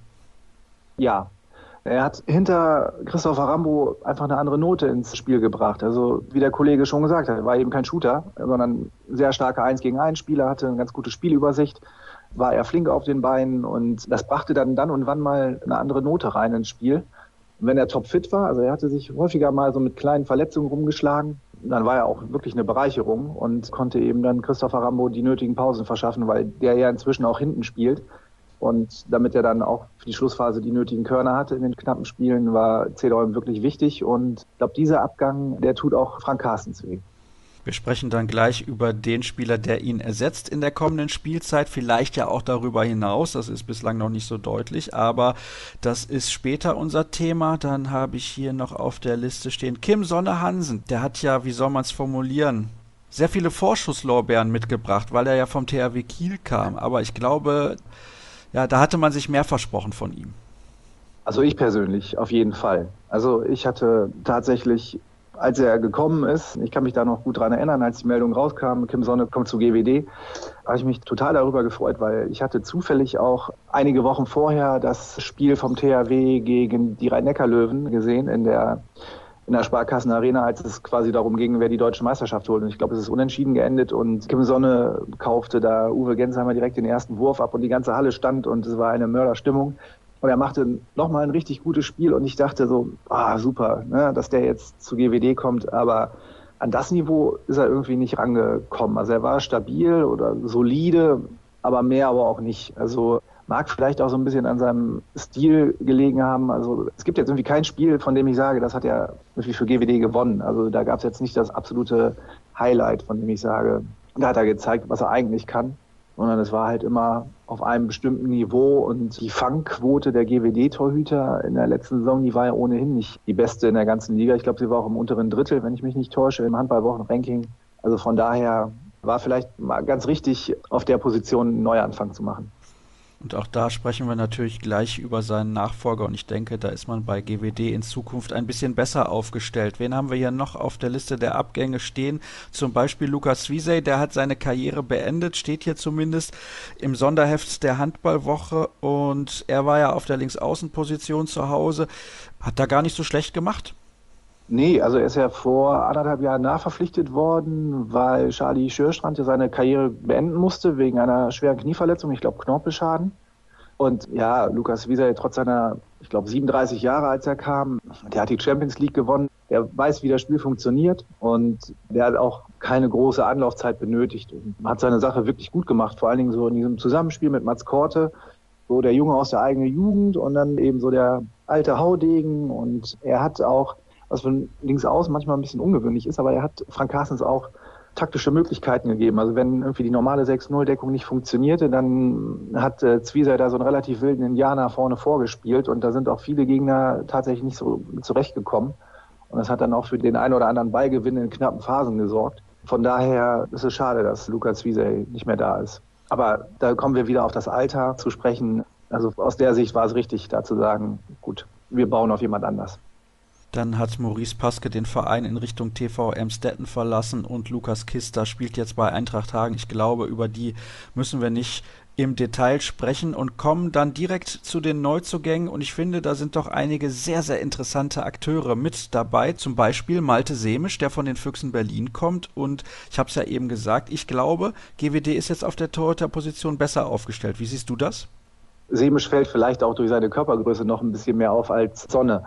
Ja. Er hat hinter Christopher Rambo einfach eine andere Note ins Spiel gebracht. Also wie der Kollege schon gesagt hat, er war eben kein Shooter, sondern ein sehr starker eins gegen eins Spieler, hatte eine ganz gute Spielübersicht, war er flink auf den Beinen und das brachte dann dann und wann mal eine andere Note rein ins Spiel. Und wenn er topfit war, also er hatte sich häufiger mal so mit kleinen Verletzungen rumgeschlagen, dann war er auch wirklich eine Bereicherung und konnte eben dann Christopher Rambo die nötigen Pausen verschaffen, weil der ja inzwischen auch hinten spielt. Und damit er dann auch für die Schlussphase die nötigen Körner hatte in den knappen Spielen, war Cederholm wirklich wichtig. Und ich glaube, dieser Abgang, der tut auch Frank Carstens weh. Wir sprechen dann gleich über den Spieler, der ihn ersetzt in der kommenden Spielzeit. Vielleicht ja auch darüber hinaus. Das ist bislang noch nicht so deutlich. Aber das ist später unser Thema. Dann habe ich hier noch auf der Liste stehen Kim Sonne-Hansen. Der hat ja, wie soll man es formulieren, sehr viele Vorschusslorbeeren mitgebracht, weil er ja vom T H W Kiel kam. Aber ich glaube... Ja, da hatte man sich mehr versprochen von ihm. Also ich persönlich, auf jeden Fall. Also ich hatte tatsächlich, als er gekommen ist, ich kann mich da noch gut dran erinnern, als die Meldung rauskam, Kim Sonne kommt zu G W D, habe ich mich total darüber gefreut, weil ich hatte zufällig auch einige Wochen vorher das Spiel vom T H W gegen die Rhein-Neckar-Löwen gesehen in der in der Sparkassenarena, als es quasi darum ging, wer die deutsche Meisterschaft holt. Und ich glaube, es ist unentschieden geendet und Kim Sonne kaufte da Uwe Gensheimer direkt den ersten Wurf ab und die ganze Halle stand und es war eine Mörderstimmung. Und er machte nochmal ein richtig gutes Spiel und ich dachte so, ah, super, ne, dass der jetzt zu G W D kommt, aber an das Niveau ist er irgendwie nicht rangekommen. Also er war stabil oder solide, aber mehr aber auch nicht. Also mag vielleicht auch so ein bisschen an seinem Stil gelegen haben. Also es gibt jetzt irgendwie kein Spiel, von dem ich sage, das hat er irgendwie für G W D gewonnen. Also da gab es jetzt nicht das absolute Highlight, von dem ich sage, da hat er gezeigt, was er eigentlich kann. Sondern es war halt immer auf einem bestimmten Niveau und die Fangquote der G W D-Torhüter in der letzten Saison, die war ja ohnehin nicht die beste in der ganzen Liga. Ich glaube, sie war auch im unteren Drittel, wenn ich mich nicht täusche, im Handballwochen-Ranking. Also von daher war vielleicht mal ganz richtig, auf der Position einen Neuanfang zu machen. Und auch da sprechen wir natürlich gleich über seinen Nachfolger und ich denke, da ist man bei G W D in Zukunft ein bisschen besser aufgestellt. Wen haben wir hier noch auf der Liste der Abgänge stehen? Zum Beispiel Lukas Wiesey, der hat seine Karriere beendet, steht hier zumindest im Sonderheft der Handballwoche und er war ja auf der Linksaußenposition zu Hause, hat da gar nicht so schlecht gemacht. Nee, also er ist ja vor anderthalb Jahren nachverpflichtet worden, weil Charlie Schürstrand ja seine Karriere beenden musste wegen einer schweren Knieverletzung, ich glaube Knorpelschaden. Und ja, Lukas Wiesey, trotz seiner, ich glaube siebenunddreißig Jahre, als er kam, der hat die Champions League gewonnen, der weiß, wie das Spiel funktioniert und der hat auch keine große Anlaufzeit benötigt und hat seine Sache wirklich gut gemacht, vor allen Dingen so in diesem Zusammenspiel mit Mats Korte, so der Junge aus der eigenen Jugend und dann eben so der alte Haudegen und er hat auch, was von links außen manchmal ein bisschen ungewöhnlich ist, aber er hat Frank Carstens auch taktische Möglichkeiten gegeben. Also wenn irgendwie die normale sechs null Deckung nicht funktionierte, dann hat äh, Zwiesei da so einen relativ wilden Indianer vorne vorgespielt und da sind auch viele Gegner tatsächlich nicht so zurechtgekommen. Und das hat dann auch für den einen oder anderen Ballgewinn in knappen Phasen gesorgt. Von daher ist es schade, dass Lukas Zwiesei nicht mehr da ist. Aber da kommen wir wieder auf das Alter zu sprechen. Also aus der Sicht war es richtig, da zu sagen, gut, wir bauen auf jemand anders. Dann hat Maurice Paske den Verein in Richtung T V Emstetten verlassen und Lukas Kister spielt jetzt bei Eintracht Hagen. Ich glaube, über die müssen wir nicht im Detail sprechen und kommen dann direkt zu den Neuzugängen. Und ich finde, da sind doch einige sehr, sehr interessante Akteure mit dabei. Zum Beispiel Malte Semisch, der von den Füchsen Berlin kommt. Und ich habe es ja eben gesagt, ich glaube, G W D ist jetzt auf der Torhüterposition besser aufgestellt. Wie siehst du das? Semisch fällt vielleicht auch durch seine Körpergröße noch ein bisschen mehr auf als Sonne.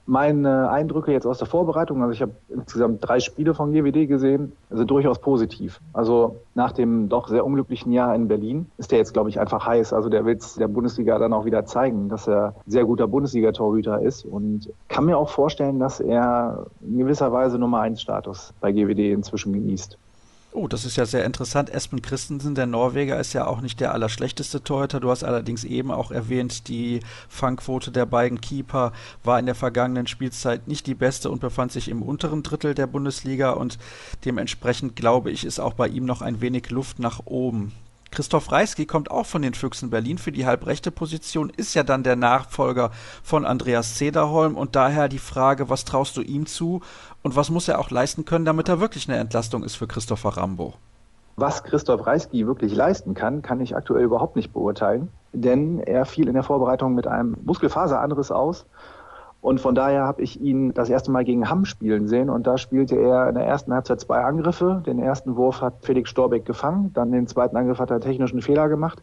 Meine Eindrücke jetzt aus der Vorbereitung, also ich habe insgesamt drei Spiele von G W D gesehen, sind durchaus positiv. Also nach dem doch sehr unglücklichen Jahr in Berlin ist der jetzt, glaube ich, einfach heiß. Also der will es der Bundesliga dann auch wieder zeigen, dass er ein sehr guter Bundesliga-Torhüter ist und kann mir auch vorstellen, dass er in gewisser Weise Nummer eins Status bei G W D inzwischen genießt. Oh, das ist ja sehr interessant. Espen Christensen, der Norweger, ist ja auch nicht der allerschlechteste Torhüter. Du hast allerdings eben auch erwähnt, die Fangquote der beiden Keeper war in der vergangenen Spielzeit nicht die beste und befand sich im unteren Drittel der Bundesliga und dementsprechend, glaube ich, ist auch bei ihm noch ein wenig Luft nach oben. Christoph Reisky kommt auch von den Füchsen Berlin für die halbrechte Position, ist ja dann der Nachfolger von Andreas Cederholm und daher die Frage, was traust du ihm zu und was muss er auch leisten können, damit er wirklich eine Entlastung ist für Christopher Rambo? Was Christoph Reisky wirklich leisten kann, kann ich aktuell überhaupt nicht beurteilen, denn er fiel in der Vorbereitung mit einem Muskelfaseranriss aus. Und von daher habe ich ihn das erste Mal gegen Hamm spielen sehen und da spielte er in der ersten Halbzeit zwei Angriffe. Den ersten Wurf hat Felix Storbeck gefangen, dann den zweiten Angriff hat er technischen Fehler gemacht.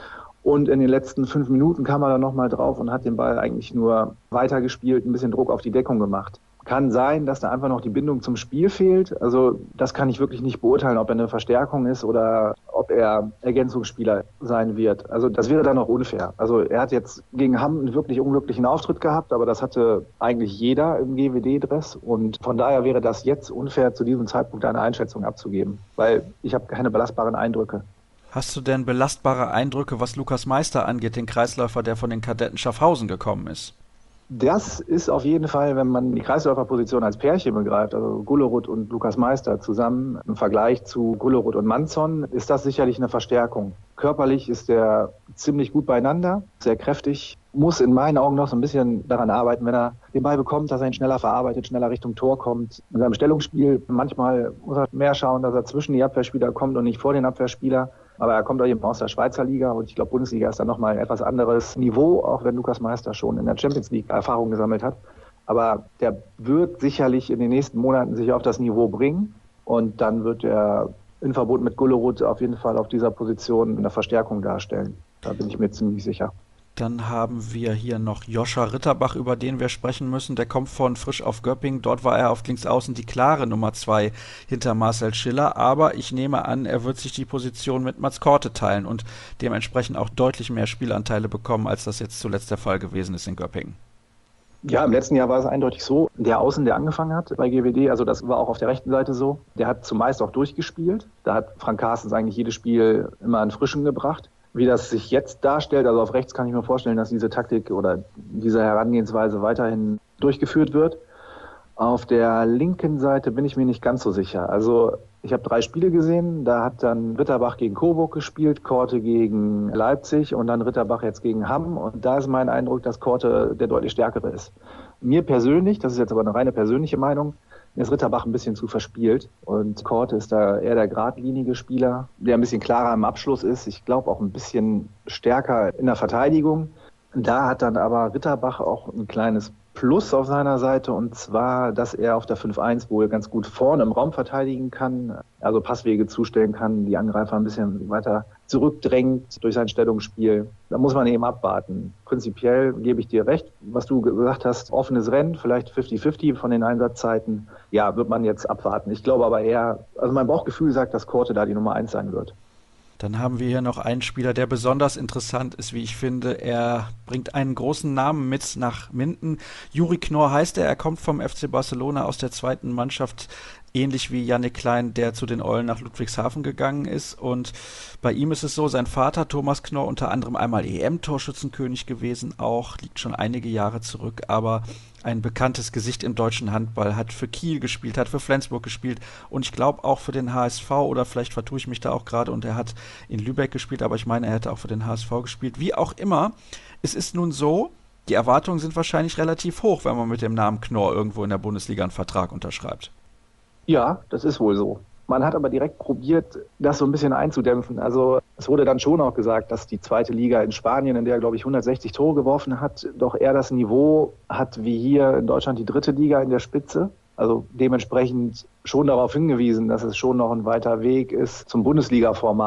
Und in den letzten fünf Minuten kam er dann nochmal drauf und hat den Ball eigentlich nur weitergespielt, ein bisschen Druck auf die Deckung gemacht. Kann sein, dass da einfach noch die Bindung zum Spiel fehlt. Also das kann ich wirklich nicht beurteilen, ob er eine Verstärkung ist oder ob er Ergänzungsspieler sein wird. Also das wäre dann auch unfair. Also er hat jetzt gegen Hamm einen wirklich unglücklichen Auftritt gehabt, aber das hatte eigentlich jeder im G W D-Dress. Und von daher wäre das jetzt unfair, zu diesem Zeitpunkt eine Einschätzung abzugeben, weil ich habe keine belastbaren Eindrücke. Hast du denn belastbare Eindrücke, was Lukas Meister angeht, den Kreisläufer, der von den Kadetten Schaffhausen gekommen ist? Das ist auf jeden Fall, wenn man die Kreisläuferposition als Pärchen begreift, also Gullerud und Lukas Meister zusammen im Vergleich zu Gullerud und Manzon, ist das sicherlich eine Verstärkung. Körperlich ist er ziemlich gut beieinander, sehr kräftig, muss in meinen Augen noch so ein bisschen daran arbeiten, wenn er den Ball bekommt, dass er ihn schneller verarbeitet, schneller Richtung Tor kommt. In seinem Stellungsspiel manchmal muss er mehr schauen, dass er zwischen die Abwehrspieler kommt und nicht vor den Abwehrspieler. Aber er kommt auch eben aus der Schweizer Liga und ich glaube, Bundesliga ist dann nochmal ein etwas anderes Niveau, auch wenn Lukas Meister schon in der Champions League Erfahrung gesammelt hat. Aber der wird sicherlich in den nächsten Monaten sich auf das Niveau bringen und dann wird er in Verbund mit Gullerud auf jeden Fall auf dieser Position eine Verstärkung darstellen. Da bin ich mir ziemlich sicher. Dann haben wir hier noch Joscha Ritterbach, über den wir sprechen müssen. Der kommt von Frisch auf Göppingen. Dort war er auf Linksaußen die klare Nummer zwei hinter Marcel Schiller. Aber ich nehme an, er wird sich die Position mit Mats Korte teilen und dementsprechend auch deutlich mehr Spielanteile bekommen, als das jetzt zuletzt der Fall gewesen ist in Göppingen. Ja, im letzten Jahr war es eindeutig so, der Außen, der angefangen hat bei G W D, also das war auch auf der rechten Seite so, der hat zumeist auch durchgespielt. Da hat Frank Carstens eigentlich jedes Spiel immer einen Frischen gebracht. Wie das sich jetzt darstellt, also auf rechts kann ich mir vorstellen, dass diese Taktik oder diese Herangehensweise weiterhin durchgeführt wird. Auf der linken Seite bin ich mir nicht ganz so sicher. Also ich habe drei Spiele gesehen, da hat dann Ritterbach gegen Coburg gespielt, Korte gegen Leipzig und dann Ritterbach jetzt gegen Hamm. Und da ist mein Eindruck, dass Korte der deutlich stärkere ist. Mir persönlich, das ist jetzt aber eine reine persönliche Meinung, ist Ritterbach ein bisschen zu verspielt und Korte ist da eher der geradlinige Spieler, der ein bisschen klarer im Abschluss ist. Ich glaube auch ein bisschen stärker in der Verteidigung. Da hat dann aber Ritterbach auch ein kleines Plus auf seiner Seite und zwar, dass er auf der fünf eins wohl ganz gut vorne im Raum verteidigen kann, also Passwege zustellen kann, die Angreifer ein bisschen weiter zurückdrängt durch sein Stellungsspiel. Da muss man eben abwarten. Prinzipiell gebe ich dir recht, was du gesagt hast, offenes Rennen, vielleicht fünfzig fünfzig von den Einsatzzeiten. Ja, wird man jetzt abwarten. Ich glaube aber eher, also mein Bauchgefühl sagt, dass Korte da die Nummer eins sein wird. Dann haben wir hier noch einen Spieler, der besonders interessant ist, wie ich finde. Er bringt einen großen Namen mit nach Minden. Juri Knorr heißt er. Er kommt vom F C Barcelona aus der zweiten Mannschaft, ähnlich wie Jannik Klein, der zu den Eulen nach Ludwigshafen gegangen ist. Und bei ihm ist es so, sein Vater Thomas Knorr, unter anderem einmal E M-Torschützenkönig gewesen, auch liegt schon einige Jahre zurück, aber ein bekanntes Gesicht im deutschen Handball, hat für Kiel gespielt, hat für Flensburg gespielt und ich glaube auch für den H S V oder vielleicht vertue ich mich da auch gerade und er hat in Lübeck gespielt, aber ich meine, er hätte auch für den H S V gespielt. Wie auch immer, es ist nun so, die Erwartungen sind wahrscheinlich relativ hoch, wenn man mit dem Namen Knorr irgendwo in der Bundesliga einen Vertrag unterschreibt. Ja, das ist wohl so. Man hat aber direkt probiert, das so ein bisschen einzudämpfen. Also es wurde dann schon auch gesagt, dass die zweite Liga in Spanien, in der, glaube ich, hundertsechzig Tore geworfen hat, doch eher das Niveau hat wie hier in Deutschland die dritte Liga in der Spitze. Also dementsprechend schon darauf hingewiesen, dass es schon noch ein weiter Weg ist zum Bundesliga-Format.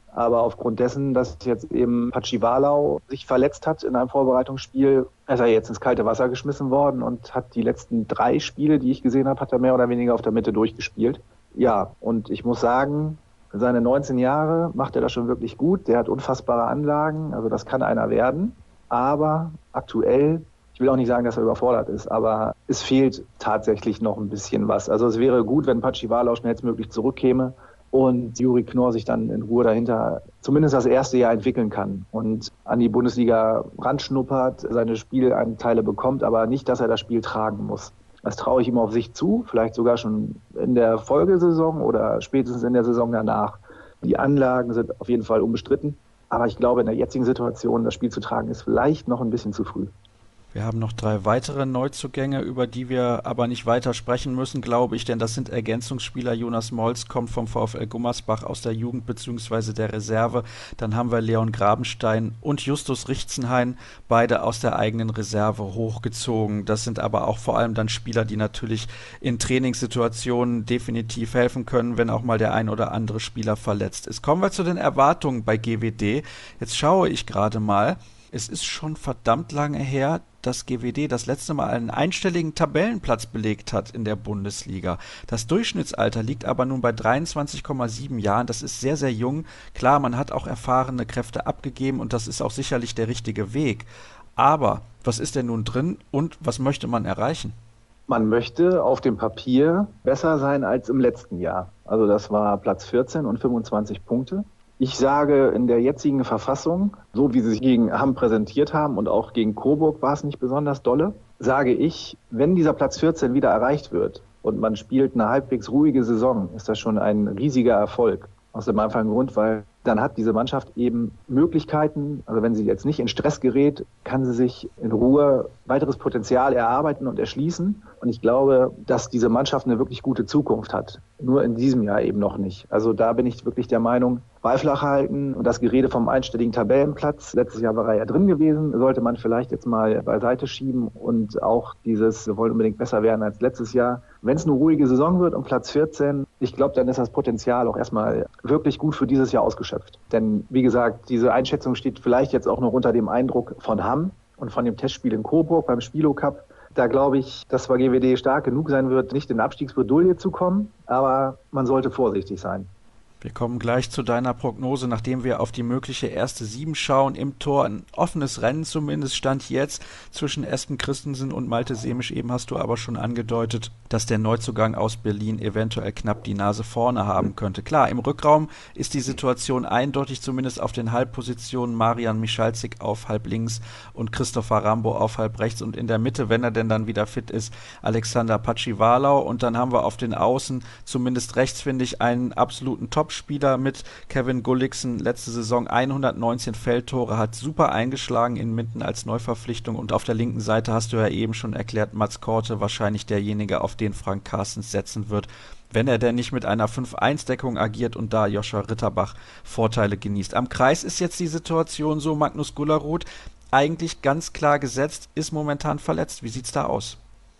Aber aufgrund dessen, dass jetzt eben Patschi-Warlau sich verletzt hat in einem Vorbereitungsspiel, ist er jetzt ins kalte Wasser geschmissen worden und hat die letzten drei Spiele, die ich gesehen habe, hat er mehr oder weniger auf der Mitte durchgespielt. Ja, und ich muss sagen, seine neunzehn Jahre macht er das schon wirklich gut. Der hat unfassbare Anlagen, also das kann einer werden. Aber aktuell, ich will auch nicht sagen, dass er überfordert ist, aber es fehlt tatsächlich noch ein bisschen was. Also es wäre gut, wenn Patschi-Warlau schnellstmöglich zurückkäme und Juri Knorr sich dann in Ruhe dahinter zumindest das erste Jahr entwickeln kann und an die Bundesliga ranschnuppert, seine Spielanteile bekommt, aber nicht, dass er das Spiel tragen muss. Das traue ich ihm auf sich zu, vielleicht sogar schon in der Folgesaison oder spätestens in der Saison danach. Die Anlagen sind auf jeden Fall unbestritten, aber ich glaube, in der jetzigen Situation das Spiel zu tragen, ist vielleicht noch ein bisschen zu früh. Wir haben noch drei weitere Neuzugänge, über die wir aber nicht weiter sprechen müssen, glaube ich, denn das sind Ergänzungsspieler. Jonas Molz kommt vom VfL Gummersbach aus der Jugend bzw. der Reserve. Dann haben wir Leon Grabenstein und Justus Richtzenhain, beide aus der eigenen Reserve hochgezogen. Das sind aber auch vor allem dann Spieler, die natürlich in Trainingssituationen definitiv helfen können, wenn auch mal der ein oder andere Spieler verletzt ist. Kommen wir zu den Erwartungen bei G W D. Jetzt schaue ich gerade mal. Es ist schon verdammt lange her, dass G W D das letzte Mal einen einstelligen Tabellenplatz belegt hat in der Bundesliga. Das Durchschnittsalter liegt aber nun bei dreiundzwanzig Komma sieben Jahren. Das ist sehr, sehr jung. Klar, man hat auch erfahrene Kräfte abgegeben und das ist auch sicherlich der richtige Weg. Aber was ist denn nun drin und was möchte man erreichen? Man möchte auf dem Papier besser sein als im letzten Jahr. Also das war Platz vierzehn und fünfundzwanzig Punkte. Ich sage, in der jetzigen Verfassung, so wie sie sich gegen Hamm präsentiert haben und auch gegen Coburg war es nicht besonders dolle, sage ich, wenn dieser Platz vierzehn wieder erreicht wird und man spielt eine halbwegs ruhige Saison, ist das schon ein riesiger Erfolg. Aus dem einfachen Grund, weil dann hat diese Mannschaft eben Möglichkeiten, also wenn sie jetzt nicht in Stress gerät, kann sie sich in Ruhe weiteres Potenzial erarbeiten und erschließen. Und ich glaube, dass diese Mannschaft eine wirklich gute Zukunft hat. Nur in diesem Jahr eben noch nicht. Also da bin ich wirklich der Meinung, Ball flach halten und das Gerede vom einstelligen Tabellenplatz. Letztes Jahr war er ja drin gewesen, sollte man vielleicht jetzt mal beiseite schieben und auch dieses, wir wollen unbedingt besser werden als letztes Jahr. Wenn es eine ruhige Saison wird um Platz vierzehn, ich glaube, dann ist das Potenzial auch erstmal wirklich gut für dieses Jahr ausgeschöpft. Denn wie gesagt, diese Einschätzung steht vielleicht jetzt auch noch unter dem Eindruck von Hamm und von dem Testspiel in Coburg beim Spilo Cup. Da glaube ich, dass bei G W D stark genug sein wird, nicht in Abstiegsbredouille zu kommen, aber man sollte vorsichtig sein. Wir kommen gleich zu deiner Prognose, nachdem wir auf die mögliche erste Sieben schauen. Im Tor ein offenes Rennen zumindest stand jetzt zwischen Espen Christensen und Malte Semisch. Eben hast du aber schon angedeutet, dass der Neuzugang aus Berlin eventuell knapp die Nase vorne haben könnte. Klar, im Rückraum ist die Situation eindeutig, zumindest auf den Halbpositionen. Marian Michalzik auf halb links und Christopher Rambo auf halb rechts. Und in der Mitte, wenn er denn dann wieder fit ist, Alexander Patschi-Warlau. Und dann haben wir auf den Außen, zumindest rechts finde ich, einen absoluten Top Spieler mit Kevin Gulliksen, letzte Saison hundertneunzehn Feldtore, hat super eingeschlagen in Minden als Neuverpflichtung und auf der linken Seite hast du ja eben schon erklärt, Mats Korte, wahrscheinlich derjenige, auf den Frank Carstens setzen wird, wenn er denn nicht mit einer fünf eins Deckung agiert und da Joscha Ritterbach Vorteile genießt. Am Kreis ist jetzt die Situation so, Magnus Gulleroth, eigentlich ganz klar gesetzt, ist momentan verletzt. Wie sieht's da aus?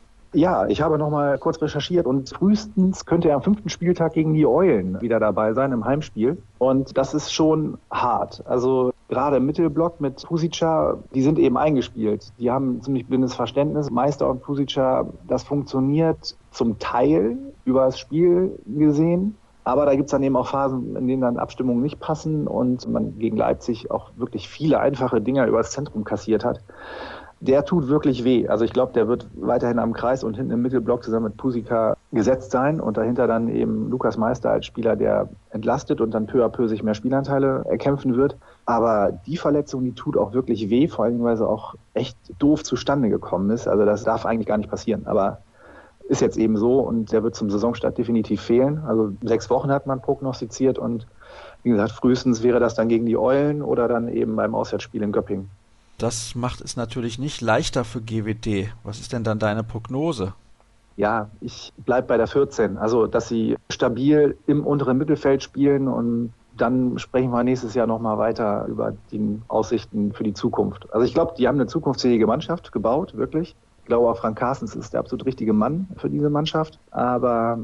Ja, ich habe noch mal kurz recherchiert und frühestens könnte er am fünften Spieltag gegen die Eulen wieder dabei sein im Heimspiel. Und das ist schon hart. Also gerade im Mittelblock mit Pusica, die sind eben eingespielt. Die haben ein ziemlich blindes Verständnis. Meister und Pusica, das funktioniert zum Teil über das Spiel gesehen. Aber da gibt's dann eben auch Phasen, in denen dann Abstimmungen nicht passen und man gegen Leipzig auch wirklich viele einfache Dinger übers Zentrum kassiert hat. Der tut wirklich weh. Also ich glaube, der wird weiterhin am Kreis und hinten im Mittelblock zusammen mit Pusica gesetzt sein und dahinter dann eben Lukas Meister als Spieler, der entlastet und dann peu à peu sich mehr Spielanteile erkämpfen wird. Aber die Verletzung, die tut auch wirklich weh, vor allem weil sie auch echt doof zustande gekommen ist. Also das darf eigentlich gar nicht passieren, aber ist jetzt eben so und der wird zum Saisonstart definitiv fehlen. Also sechs Wochen hat man prognostiziert und wie gesagt, frühestens wäre das dann gegen die Eulen oder dann eben beim Auswärtsspiel in Göppingen. Das macht es natürlich nicht leichter für G W D. Was ist denn dann deine Prognose? Ja, ich bleibe bei der vierzehn. Also, dass sie stabil im unteren Mittelfeld spielen und dann sprechen wir nächstes Jahr nochmal weiter über die Aussichten für die Zukunft. Also ich glaube, die haben eine zukunftsfähige Mannschaft gebaut, wirklich. Ich glaube, auch Frank Carstens ist der absolut richtige Mann für diese Mannschaft. Aber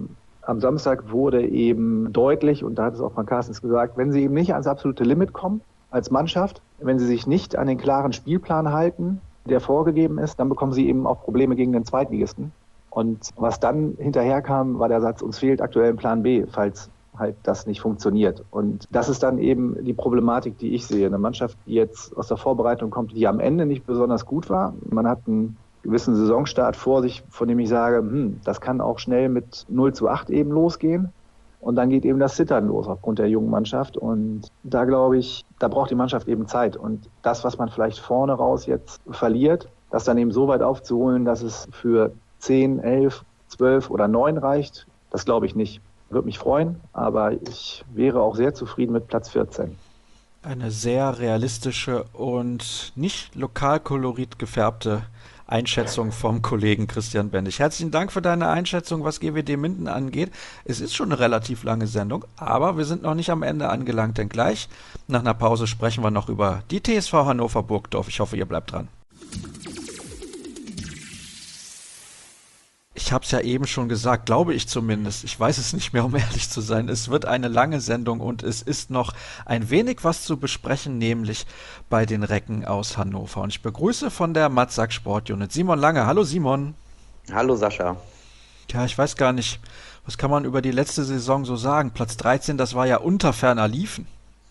am Samstag wurde eben deutlich, und da hat es auch Van Carstens gesagt, wenn sie eben nicht ans absolute Limit kommen als Mannschaft, wenn sie sich nicht an den klaren Spielplan halten, der vorgegeben ist, dann bekommen sie eben auch Probleme gegen den Zweitligisten. Und was dann hinterher kam, war der Satz, uns fehlt aktuell ein Plan B, falls halt das nicht funktioniert. Und das ist dann eben die Problematik, die ich sehe. Eine Mannschaft, die jetzt aus der Vorbereitung kommt, die am Ende nicht besonders gut war. Man hat einen gewissen Saisonstart vor sich, von dem ich sage, hm, das kann auch schnell mit null zu acht eben losgehen. Und dann geht eben das Zittern los aufgrund der jungen Mannschaft. Und da glaube ich, da braucht die Mannschaft eben Zeit. Und das, was man vielleicht vorne raus jetzt verliert, das dann eben so weit aufzuholen, dass es für zehn, elf, zwölf oder neun reicht, das glaube ich nicht. Würde mich freuen, aber ich wäre auch sehr zufrieden mit Platz vierzehn. Eine sehr realistische und nicht lokalkolorit gefärbte Einschätzung vom Kollegen Christian Bendig. Herzlichen Dank für deine Einschätzung, was G W D Minden angeht. Es ist schon eine relativ lange Sendung, aber wir sind noch nicht am Ende angelangt, denn gleich nach einer Pause sprechen wir noch über die T S V Hannover Burgdorf. Ich hoffe, ihr bleibt dran. Ich habe es ja eben schon gesagt, glaube ich zumindest. Ich weiß es nicht mehr, um ehrlich zu sein. Es wird eine lange Sendung und es ist noch ein wenig was zu besprechen, nämlich bei den Recken aus Hannover. Und ich begrüße von der Matzak Sportunit Simon Lange. Hallo Simon. Hallo Sascha. Ja, ich weiß gar nicht, was kann man über die letzte Saison so sagen? Platz dreizehn, das war ja unter ferner Liefen.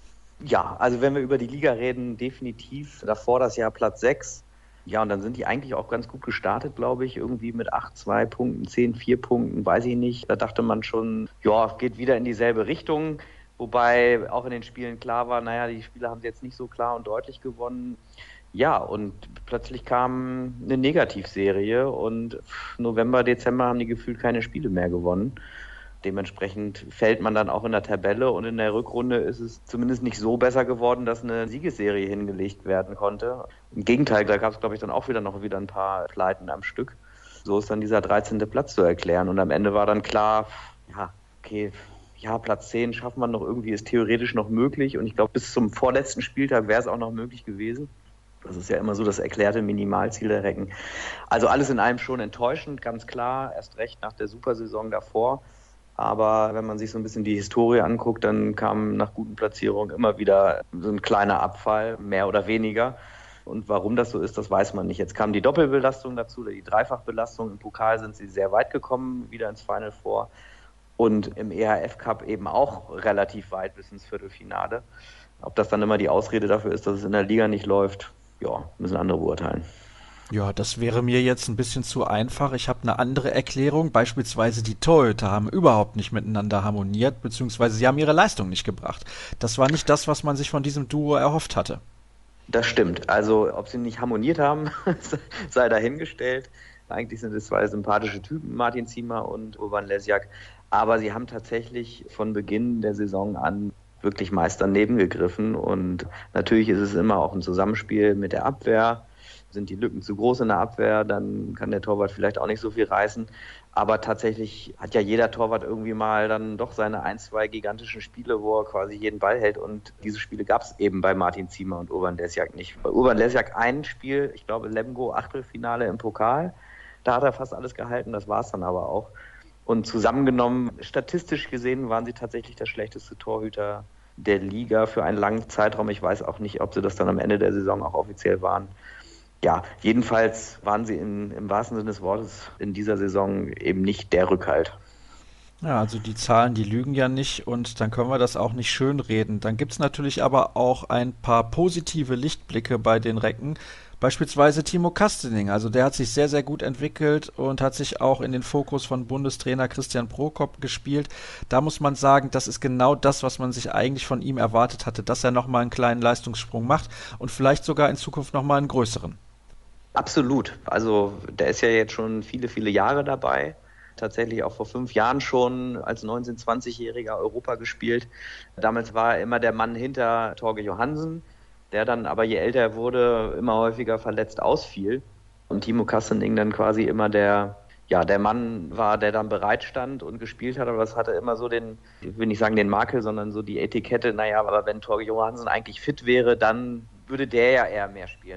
Ja, also wenn wir über die Liga reden, definitiv davor das Jahr Platz sechs. Ja, und dann sind die eigentlich auch ganz gut gestartet, glaube ich, irgendwie mit acht, zwei Punkten, zehn, vier Punkten, weiß ich nicht. Da dachte man schon, ja, geht wieder in dieselbe Richtung. Wobei auch in den Spielen klar war, naja, die Spiele haben sie jetzt nicht so klar und deutlich gewonnen. Ja, und plötzlich kam eine Negativserie und November, Dezember haben die gefühlt keine Spiele mehr gewonnen. Dementsprechend fällt man dann auch in der Tabelle und in der Rückrunde ist es zumindest nicht so besser geworden, dass eine Siegesserie hingelegt werden konnte. Im Gegenteil, da gab es, glaube ich, dann auch wieder noch wieder ein paar Pleiten am Stück. So ist dann dieser dreizehnte Platz zu erklären. Und am Ende war dann klar, ja, okay, ja, Platz zehn schafft man noch irgendwie, ist theoretisch noch möglich. Und ich glaube, bis zum vorletzten Spieltag wäre es auch noch möglich gewesen. Das ist ja immer so das erklärte Minimalziel der Recken. Also alles in allem schon enttäuschend, ganz klar, erst recht nach der Supersaison davor. Aber wenn man sich so ein bisschen die Historie anguckt, dann kam nach guten Platzierungen immer wieder so ein kleiner Abfall, mehr oder weniger. Und warum das so ist, das weiß man nicht. Jetzt kam die Doppelbelastung dazu, oder die Dreifachbelastung. Im Pokal sind sie sehr weit gekommen, wieder ins Final Four. Und im E H F Cup eben auch relativ weit bis ins Viertelfinale. Ob das dann immer die Ausrede dafür ist, dass es in der Liga nicht läuft, ja, müssen andere beurteilen. Ja, das wäre mir jetzt ein bisschen zu einfach. Ich habe eine andere Erklärung. Beispielsweise die Torhüter haben überhaupt nicht miteinander harmoniert, beziehungsweise sie haben ihre Leistung nicht gebracht. Das war nicht das, was man sich von diesem Duo erhofft hatte. Das stimmt. Also, ob sie nicht harmoniert haben, sei dahingestellt. Eigentlich sind es zwei sympathische Typen, Martin Ziemer und Urban Lesjak. Aber sie haben tatsächlich von Beginn der Saison an wirklich meist daneben gegriffen. Und natürlich ist es immer auch ein Zusammenspiel mit der Abwehr. Sind die Lücken zu groß in der Abwehr, dann kann der Torwart vielleicht auch nicht so viel reißen. Aber tatsächlich hat ja jeder Torwart irgendwie mal dann doch seine ein, zwei gigantischen Spiele, wo er quasi jeden Ball hält. Und diese Spiele gab es eben bei Martin Ziemer und Urban Lesjak nicht. Bei Urban Lesjak ein Spiel, ich glaube Lemgo, Achtelfinale im Pokal. Da hat er fast alles gehalten, das war es dann aber auch. Und zusammengenommen, statistisch gesehen, waren sie tatsächlich der schlechteste Torhüter der Liga für einen langen Zeitraum. Ich weiß auch nicht, ob sie das dann am Ende der Saison auch offiziell waren. Ja, jedenfalls waren sie in, im wahrsten Sinne des Wortes in dieser Saison eben nicht der Rückhalt. Ja, also die Zahlen, die lügen ja nicht und dann können wir das auch nicht schönreden. Dann gibt es natürlich aber auch ein paar positive Lichtblicke bei den Recken. Beispielsweise Timo Kastening, also der hat sich sehr, sehr gut entwickelt und hat sich auch in den Fokus von Bundestrainer Christian Prokop gespielt. Da muss man sagen, das ist genau das, was man sich eigentlich von ihm erwartet hatte, dass er nochmal einen kleinen Leistungssprung macht und vielleicht sogar in Zukunft nochmal einen größeren. Absolut. Also der ist ja jetzt schon viele, viele Jahre dabei. Tatsächlich auch vor fünf Jahren schon als neunzehn-, zwanzigjähriger Europa gespielt. Damals war er immer der Mann hinter Torge Johansen, der dann aber je älter er wurde, immer häufiger verletzt ausfiel. Und Timo Kastening dann quasi immer der, ja, der Mann war, der dann bereit stand und gespielt hat. Aber das hatte immer so den, ich will nicht sagen den Makel, sondern so die Etikette, naja, aber wenn Torge Johansen eigentlich fit wäre, dann würde der ja eher mehr spielen.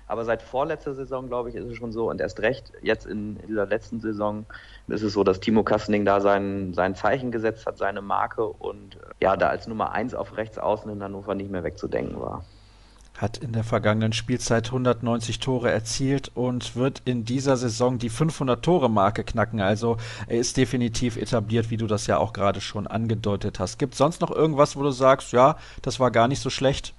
Aber seit vorletzter Saison, glaube ich, ist es schon so, und erst recht jetzt in dieser letzten Saison ist es so, dass Timo Kastening da sein, sein Zeichen gesetzt hat, seine Marke und ja, da als Nummer eins auf rechts außen in Hannover nicht mehr wegzudenken war. Hat in der vergangenen Spielzeit hundertneunzig Tore erzielt und wird in dieser Saison die fünfhundert-Tore-Marke knacken. Also er ist definitiv etabliert, wie du das ja auch gerade schon angedeutet hast. Gibt es sonst noch irgendwas, wo du sagst, ja, das war gar nicht so schlecht?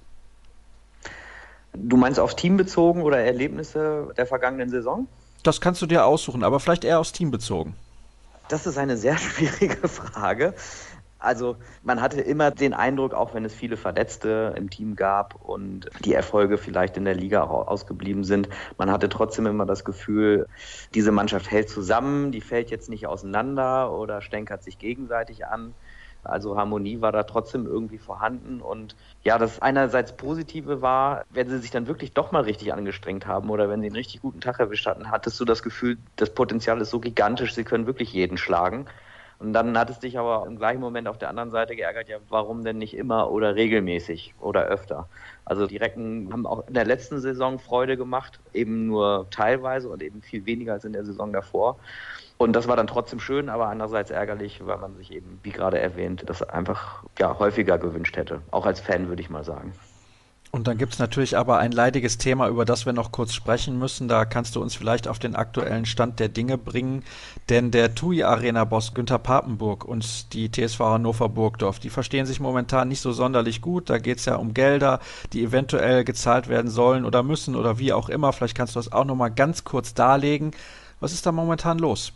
Du meinst aufs Team bezogen oder Erlebnisse der vergangenen Saison? Das kannst du dir aussuchen, aber vielleicht eher aufs Team bezogen. Das ist eine sehr schwierige Frage. Also man hatte immer den Eindruck, auch wenn es viele Verletzte im Team gab und die Erfolge vielleicht in der Liga auch ausgeblieben sind, man hatte trotzdem immer das Gefühl, diese Mannschaft hält zusammen, die fällt jetzt nicht auseinander oder stänkert sich gegenseitig an. Also Harmonie war da trotzdem irgendwie vorhanden und ja, das einerseits Positive war, wenn sie sich dann wirklich doch mal richtig angestrengt haben oder wenn sie einen richtig guten Tag erwischt hatten, hattest du das Gefühl, das Potenzial ist so gigantisch, sie können wirklich jeden schlagen. Und dann hat es dich aber im gleichen Moment auf der anderen Seite geärgert, ja, warum denn nicht immer oder regelmäßig oder öfter? Also die Recken haben auch in der letzten Saison Freude gemacht, eben nur teilweise und eben viel weniger als in der Saison davor. Und das war dann trotzdem schön, aber andererseits ärgerlich, weil man sich eben, wie gerade erwähnt, das einfach ja, häufiger gewünscht hätte. Auch als Fan, würde ich mal sagen. Und dann gibt es natürlich aber ein leidiges Thema, über das wir noch kurz sprechen müssen. Da kannst du uns vielleicht auf den aktuellen Stand der Dinge bringen. Denn der T U I-Arena-Boss Günther Papenburg und die T S V Hannover Burgdorf, die verstehen sich momentan nicht so sonderlich gut. Da geht es ja um Gelder, die eventuell gezahlt werden sollen oder müssen oder wie auch immer. Vielleicht kannst du das auch nochmal ganz kurz darlegen. Was ist da momentan los?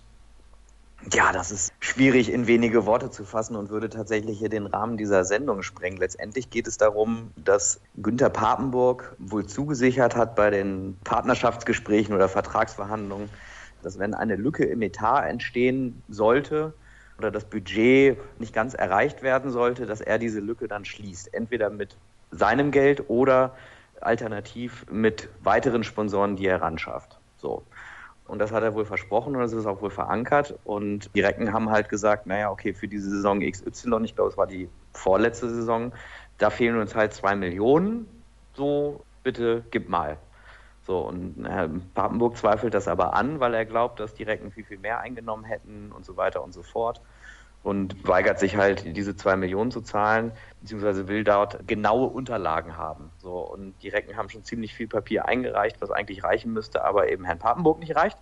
Ja, das ist schwierig in wenige Worte zu fassen und würde tatsächlich hier den Rahmen dieser Sendung sprengen. Letztendlich geht es darum, dass Günther Papenburg wohl zugesichert hat bei den Partnerschaftsgesprächen oder Vertragsverhandlungen, dass wenn eine Lücke im Etat entstehen sollte oder das Budget nicht ganz erreicht werden sollte, dass er diese Lücke dann schließt. Entweder mit seinem Geld oder alternativ mit weiteren Sponsoren, die er ranschafft. So. Und das hat er wohl versprochen und das ist auch wohl verankert. Und die Recken haben halt gesagt, naja, okay, für diese Saison X Y, ich glaube, es war die vorletzte Saison, da fehlen uns halt zwei Millionen. So, bitte gib mal. So, und Herr Papenburg zweifelt das aber an, weil er glaubt, dass die Recken viel, viel mehr eingenommen hätten und so weiter und so fort. Und weigert sich halt, diese zwei Millionen zu zahlen, beziehungsweise will dort genaue Unterlagen haben. So, und die Recken haben schon ziemlich viel Papier eingereicht, was eigentlich reichen müsste, aber eben Herrn Papenburg nicht reicht.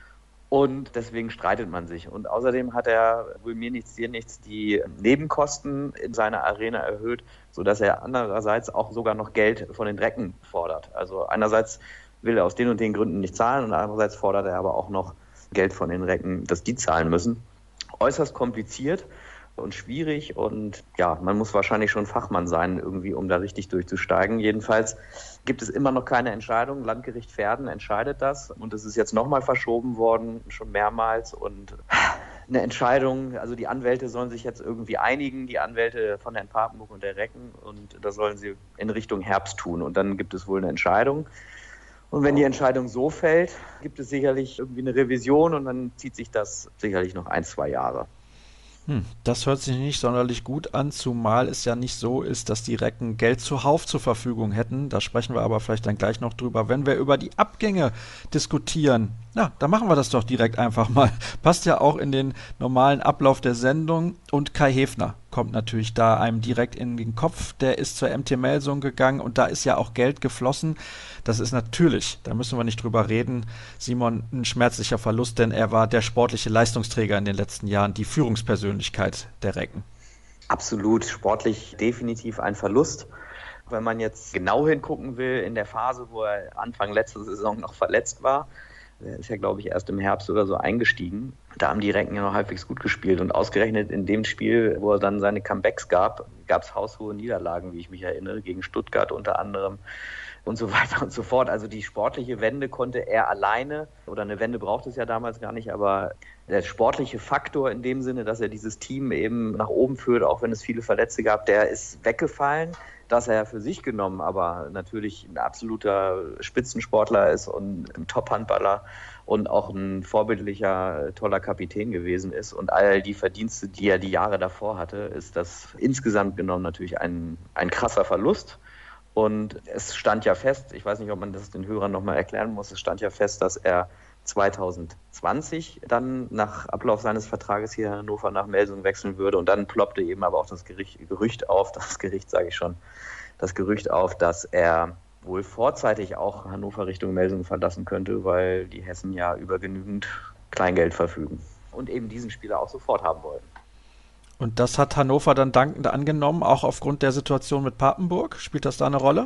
Und deswegen streitet man sich. Und außerdem hat er wohl mir nichts, dir nichts die Nebenkosten in seiner Arena erhöht, sodass er andererseits auch sogar noch Geld von den Recken fordert. Also einerseits will er aus den und den Gründen nicht zahlen und andererseits fordert er aber auch noch Geld von den Recken, dass die zahlen müssen. Äußerst kompliziert und schwierig und ja, man muss wahrscheinlich schon Fachmann sein, irgendwie, um da richtig durchzusteigen. Jedenfalls gibt es immer noch keine Entscheidung. Landgericht Verden entscheidet das und es ist jetzt nochmal verschoben worden, schon mehrmals und eine Entscheidung, also die Anwälte sollen sich jetzt irgendwie einigen, die Anwälte von Herrn Papenburg und der Recken und das sollen sie in Richtung Herbst tun und dann gibt es wohl eine Entscheidung. Und wenn die Entscheidung so fällt, gibt es sicherlich irgendwie eine Revision und dann zieht sich das sicherlich noch ein, zwei Jahre. Hm, das hört sich nicht sonderlich gut an, zumal es ja nicht so ist, dass die Recken Geld zuhauf zur Verfügung hätten. Da sprechen wir aber vielleicht dann gleich noch drüber. Wenn wir über die Abgänge diskutieren, na, dann machen wir das doch direkt einfach mal. Passt ja auch in den normalen Ablauf der Sendung. Und Kai Häfner kommt natürlich da einem direkt in den Kopf. Der ist zur M T Melsung gegangen und da ist ja auch Geld geflossen. Das ist natürlich, da müssen wir nicht drüber reden, Simon, ein schmerzlicher Verlust, denn er war der sportliche Leistungsträger in den letzten Jahren, die Führungspersönlichkeit der Recken. Absolut, sportlich definitiv ein Verlust. Wenn man jetzt genau hingucken will, in der Phase, wo er Anfang letzter Saison noch verletzt war, er ist ja, glaube ich, erst im Herbst oder so eingestiegen. Da haben die Recken ja noch halbwegs gut gespielt. Und ausgerechnet in dem Spiel, wo er dann seine Comebacks gab, gab es haushohe Niederlagen, wie ich mich erinnere, gegen Stuttgart unter anderem und so weiter und so fort. Also die sportliche Wende konnte er alleine, oder eine Wende braucht es ja damals gar nicht, aber der sportliche Faktor in dem Sinne, dass er dieses Team eben nach oben führt, auch wenn es viele Verletzte gab, der ist weggefallen. Dass er für sich genommen aber natürlich ein absoluter Spitzensportler ist und ein Top-Handballer und auch ein vorbildlicher, toller Kapitän gewesen ist und all die Verdienste, die er die Jahre davor hatte, ist das insgesamt genommen natürlich ein, ein krasser Verlust. Und es stand ja fest, ich weiß nicht, ob man das den Hörern nochmal erklären muss, es stand ja fest, dass er zwanzig zwanzig dann nach Ablauf seines Vertrages hier in Hannover nach Melsungen wechseln würde. Und dann ploppte eben aber auch das Gericht, Gerücht auf, das Gericht sage ich schon, das Gerücht auf, dass er wohl vorzeitig auch Hannover Richtung Melsungen verlassen könnte, weil die Hessen ja über genügend Kleingeld verfügen und eben diesen Spieler auch sofort haben wollten. Und das hat Hannover dann dankend angenommen, auch aufgrund der Situation mit Papenburg? Spielt das da eine Rolle?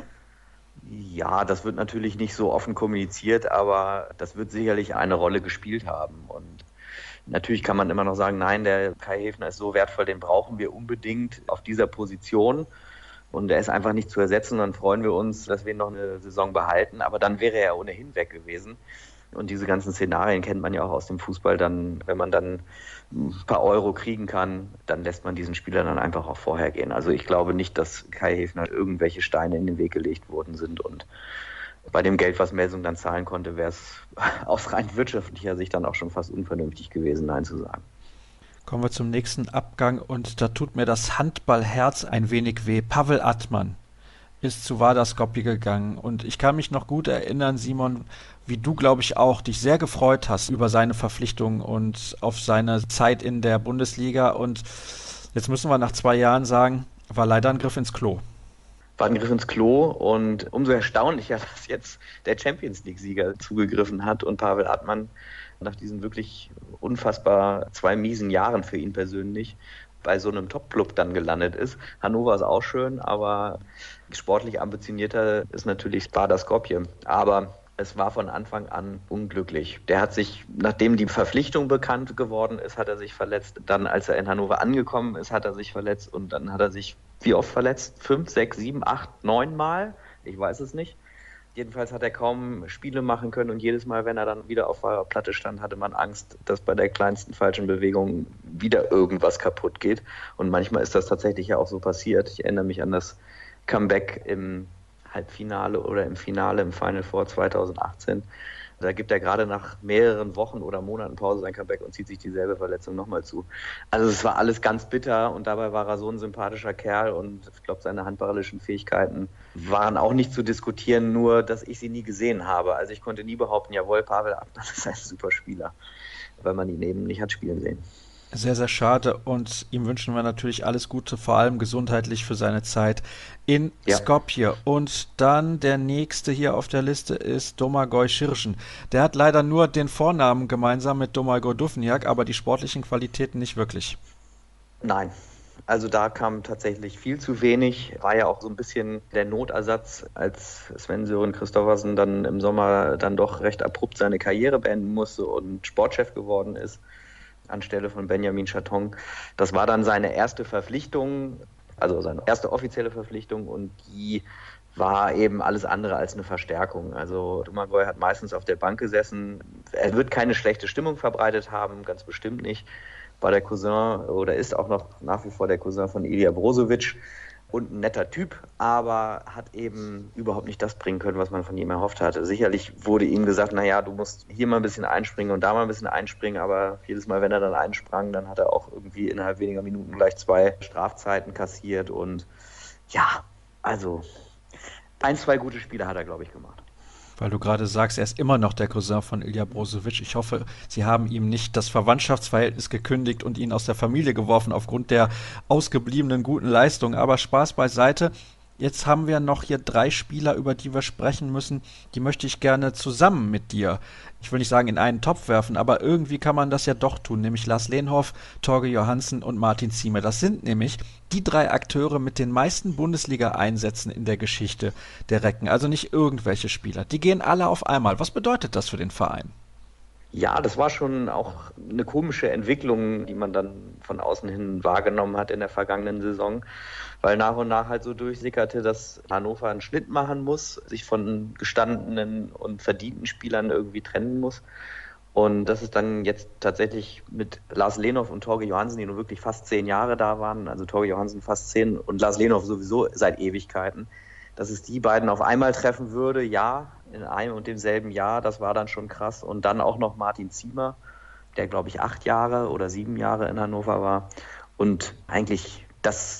Ja, das wird natürlich nicht so offen kommuniziert, aber das wird sicherlich eine Rolle gespielt haben. Und natürlich kann man immer noch sagen, nein, der Kai Häfner ist so wertvoll, den brauchen wir unbedingt auf dieser Position. Und er ist einfach nicht zu ersetzen. Dann freuen wir uns, dass wir ihn noch eine Saison behalten. Aber dann wäre er ohnehin weg gewesen. Und diese ganzen Szenarien kennt man ja auch aus dem Fußball. Dann, wenn man dann ein paar Euro kriegen kann, dann lässt man diesen Spieler dann einfach auch vorher gehen. Also ich glaube nicht, dass Kai Häfner irgendwelche Steine in den Weg gelegt worden sind. Und bei dem Geld, was Melsung dann zahlen konnte, wäre es aus rein wirtschaftlicher Sicht dann auch schon fast unvernünftig gewesen, Nein zu sagen. Kommen wir zum nächsten Abgang und da tut mir das Handballherz ein wenig weh. Pavel Atman ist zu Vardar Skopje gegangen und ich kann mich noch gut erinnern, Simon, wie du, glaube ich, auch dich sehr gefreut hast über seine Verpflichtung und auf seine Zeit in der Bundesliga und jetzt müssen wir nach zwei Jahren sagen, war leider ein Griff ins Klo. War ein Griff ins Klo und umso erstaunlicher, dass jetzt der Champions-League-Sieger zugegriffen hat und Pavel Atman nach diesen wirklich unfassbar zwei miesen Jahren für ihn persönlich bei so einem Top-Club dann gelandet ist. Hannover ist auch schön, aber sportlich ambitionierter ist natürlich Vardar Skopje. Aber es war von Anfang an unglücklich. Der hat sich, nachdem die Verpflichtung bekannt geworden ist, hat er sich verletzt. Dann, als er in Hannover angekommen ist, hat er sich verletzt. Und dann hat er sich wie oft verletzt? Fünf, sechs, sieben, acht, neun Mal? Ich weiß es nicht. Jedenfalls hat er kaum Spiele machen können und jedes Mal, wenn er dann wieder auf der Platte stand, hatte man Angst, dass bei der kleinsten falschen Bewegung wieder irgendwas kaputt geht. Und manchmal ist das tatsächlich ja auch so passiert. Ich erinnere mich an das Comeback im Halbfinale oder im Finale im Final Four zwanzig achtzehn. Da gibt er gerade nach mehreren Wochen oder Monaten Pause sein Comeback und zieht sich dieselbe Verletzung nochmal zu. Also es war alles ganz bitter und dabei war er so ein sympathischer Kerl und ich glaube, seine handballerischen Fähigkeiten waren auch nicht zu diskutieren, nur dass ich sie nie gesehen habe. Also ich konnte nie behaupten, jawohl, Pavel Atman ist ein super Spieler, weil man ihn eben nicht hat spielen sehen. Sehr, sehr schade und ihm wünschen wir natürlich alles Gute, vor allem gesundheitlich für seine Zeit in ja. Skopje. Und dann der nächste hier auf der Liste ist Domagoj Širšin. Der hat leider nur den Vornamen gemeinsam mit Domagoj Duvnjak, aber die sportlichen Qualitäten nicht wirklich. Nein, also da kam tatsächlich viel zu wenig. War ja auch so ein bisschen der Notersatz, als Sven-Sören Christoffersen dann im Sommer dann doch recht abrupt seine Karriere beenden musste und Sportchef geworden ist anstelle von Benjamin Chaton. Das war dann seine erste Verpflichtung, also seine erste offizielle Verpflichtung und die war eben alles andere als eine Verstärkung. Also Domagoj hat meistens auf der Bank gesessen. Er wird keine schlechte Stimmung verbreitet haben, ganz bestimmt nicht. War der Cousin oder ist auch noch nach wie vor der Cousin von Ilija Brozovic und ein netter Typ, aber hat eben überhaupt nicht das bringen können, was man von ihm erhofft hatte. Sicherlich wurde ihm gesagt, naja, du musst hier mal ein bisschen einspringen und da mal ein bisschen einspringen, aber jedes Mal, wenn er dann einsprang, dann hat er auch irgendwie innerhalb weniger Minuten gleich zwei Strafzeiten kassiert und ja, also ein, zwei gute Spiele hat er, glaube ich, gemacht. Weil du gerade sagst, er ist immer noch der Cousin von Ilija Brozovic. Ich hoffe, sie haben ihm nicht das Verwandtschaftsverhältnis gekündigt und ihn aus der Familie geworfen aufgrund der ausgebliebenen guten Leistung. Aber Spaß beiseite. Jetzt haben wir noch hier drei Spieler, über die wir sprechen müssen. Die möchte ich gerne zusammen mit dir, ich will nicht sagen in einen Topf werfen, aber irgendwie kann man das ja doch tun, nämlich Lars Lehnshoff, Torge Johansen und Martin Zieme. Das sind nämlich die drei Akteure mit den meisten Bundesliga-Einsätzen in der Geschichte der Recken. Also nicht irgendwelche Spieler. Die gehen alle auf einmal. Was bedeutet das für den Verein? Ja, das war schon auch eine komische Entwicklung, die man dann von außen hin wahrgenommen hat in der vergangenen Saison, weil nach und nach halt so durchsickerte, dass Hannover einen Schnitt machen muss, sich von gestandenen und verdienten Spielern irgendwie trennen muss. Und das ist dann jetzt tatsächlich mit Lars Lehnshoff und Torge Johansen, die nun wirklich fast zehn Jahre da waren, also Torge Johansen fast zehn und Lars Lehnshoff sowieso seit Ewigkeiten, dass es die beiden auf einmal treffen würde, ja, in einem und demselben Jahr, das war dann schon krass. Und dann auch noch Martin Zieme, der, glaube ich, acht Jahre oder sieben Jahre in Hannover war. Und eigentlich, das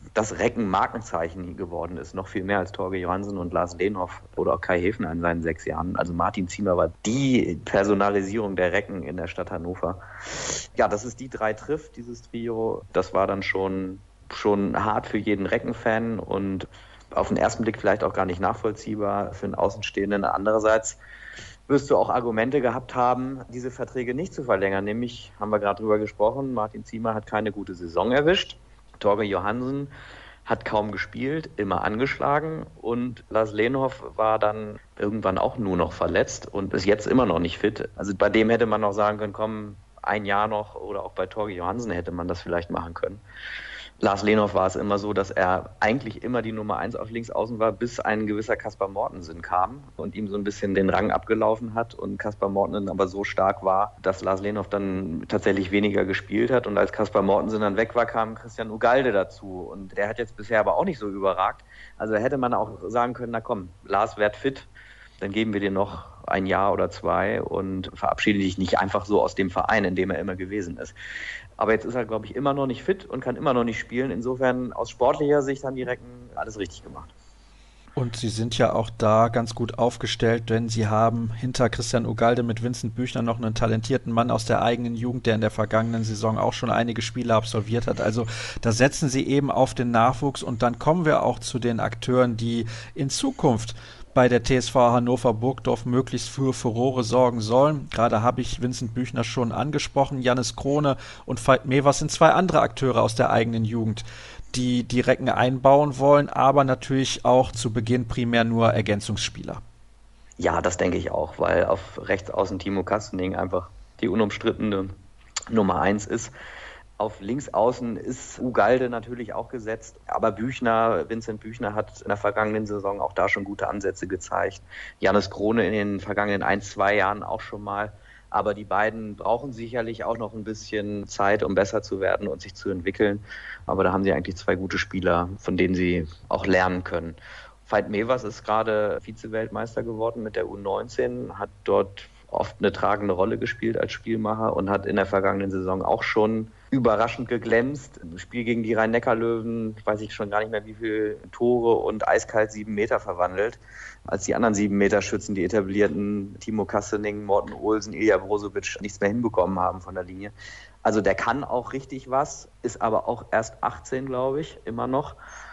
das Recken-Markenzeichen geworden ist, noch viel mehr als Torge Johansen und Lars Lehnow oder auch Kai Häfner in seinen sechs Jahren. Also Martin Ziemer war die Personalisierung der Recken in der Stadt Hannover. Ja, dass es die drei trifft, dieses Trio, das war dann schon, schon hart für jeden Recken-Fan und auf den ersten Blick vielleicht auch gar nicht nachvollziehbar für einen Außenstehenden. Andererseits wirst du auch Argumente gehabt haben, diese Verträge nicht zu verlängern. Nämlich, haben wir gerade drüber gesprochen, Martin Ziemer hat keine gute Saison erwischt. Torge Johansen hat kaum gespielt, immer angeschlagen und Lars Lehnow war dann irgendwann auch nur noch verletzt und ist jetzt immer noch nicht fit. Also bei dem hätte man noch sagen können, komm, ein Jahr noch, oder auch bei Torge Johansen hätte man das vielleicht machen können. Lars Lehnow war es immer so, dass er eigentlich immer die Nummer eins auf Linksaußen war, bis ein gewisser Kaspar Mortensen kam und ihm so ein bisschen den Rang abgelaufen hat und Kaspar Mortensen aber so stark war, dass Lars Lehnow dann tatsächlich weniger gespielt hat und als Kaspar Mortensen dann weg war, kam Christian Ugalde dazu und der hat jetzt bisher aber auch nicht so überragt. Also da hätte man auch sagen können, na komm, Lars, werd fit, dann geben wir dir noch ein Jahr oder zwei und verabschiede dich nicht einfach so aus dem Verein, in dem er immer gewesen ist. Aber jetzt ist er, glaube ich, immer noch nicht fit und kann immer noch nicht spielen. Insofern aus sportlicher Sicht haben die Recken alles richtig gemacht. Und sie sind ja auch da ganz gut aufgestellt, denn sie haben hinter Christian Ugalde mit Vincent Büchner noch einen talentierten Mann aus der eigenen Jugend, der in der vergangenen Saison auch schon einige Spiele absolviert hat. Also da setzen sie eben auf den Nachwuchs und dann kommen wir auch zu den Akteuren, die in Zukunft bei der T S V Hannover Burgdorf möglichst für Furore sorgen sollen. Gerade habe ich Vincent Büchner schon angesprochen, Jannis Krone und Veit Mevers sind zwei andere Akteure aus der eigenen Jugend, die die Recken einbauen wollen, aber natürlich auch zu Beginn primär nur Ergänzungsspieler. Ja, das denke ich auch, weil auf rechts außen Timo Kastening einfach die unumstrittene Nummer eins ist. Auf links außen ist Ugalde natürlich auch gesetzt, aber Büchner, Vincent Büchner hat in der vergangenen Saison auch da schon gute Ansätze gezeigt. Jannis Krone in den vergangenen ein, zwei Jahren auch schon mal. Aber die beiden brauchen sicherlich auch noch ein bisschen Zeit, um besser zu werden und sich zu entwickeln. Aber da haben sie eigentlich zwei gute Spieler, von denen sie auch lernen können. Veit Mevers ist gerade Vize-Weltmeister geworden mit der U neunzehn, hat dort oft eine tragende Rolle gespielt als Spielmacher und hat in der vergangenen Saison auch schon überraschend geglänzt. Im Spiel gegen die Rhein-Neckar-Löwen, weiß ich schon gar nicht mehr, wie viele Tore und eiskalt sieben Meter verwandelt. Als die anderen sieben Meter Schützen, die etablierten Timo Kastening, Morten Olsen, Ilja Brozovic nichts mehr hinbekommen haben von der Linie. Also der kann auch richtig was, ist aber auch erst achtzehn, glaube ich, immer noch.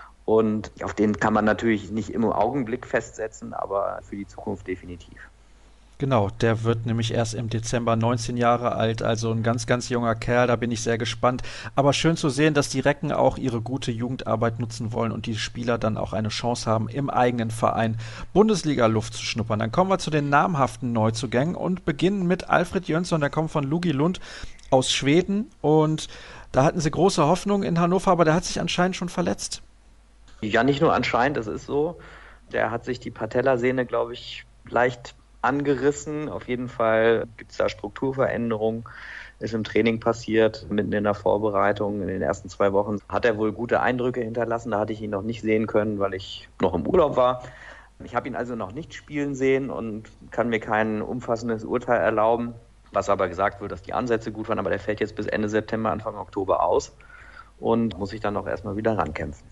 Und auf den kann man natürlich nicht im Augenblick festsetzen, aber für die Zukunft definitiv. Genau, der wird nämlich erst im Dezember neunzehn Jahre alt, also ein ganz, ganz junger Kerl, da bin ich sehr gespannt. Aber schön zu sehen, dass die Recken auch ihre gute Jugendarbeit nutzen wollen und die Spieler dann auch eine Chance haben, im eigenen Verein Bundesliga-Luft zu schnuppern. Dann kommen wir zu den namhaften Neuzugängen und beginnen mit Alfred Jönsson, der kommt von Lugi Lund aus Schweden und da hatten sie große Hoffnung in Hannover, aber der hat sich anscheinend schon verletzt. Ja, nicht nur anscheinend, das ist so. Der hat sich die Patellasehne, glaube ich, leicht angerissen. Auf jeden Fall gibt es da Strukturveränderungen. Ist im Training passiert, mitten in der Vorbereitung. In den ersten zwei Wochen hat er wohl gute Eindrücke hinterlassen. Da hatte ich ihn noch nicht sehen können, weil ich noch im Urlaub war. Ich habe ihn also noch nicht spielen sehen und kann mir kein umfassendes Urteil erlauben. Was aber gesagt wird, dass die Ansätze gut waren, aber der fällt jetzt bis Ende September, Anfang Oktober aus und muss sich dann auch erstmal wieder rankämpfen.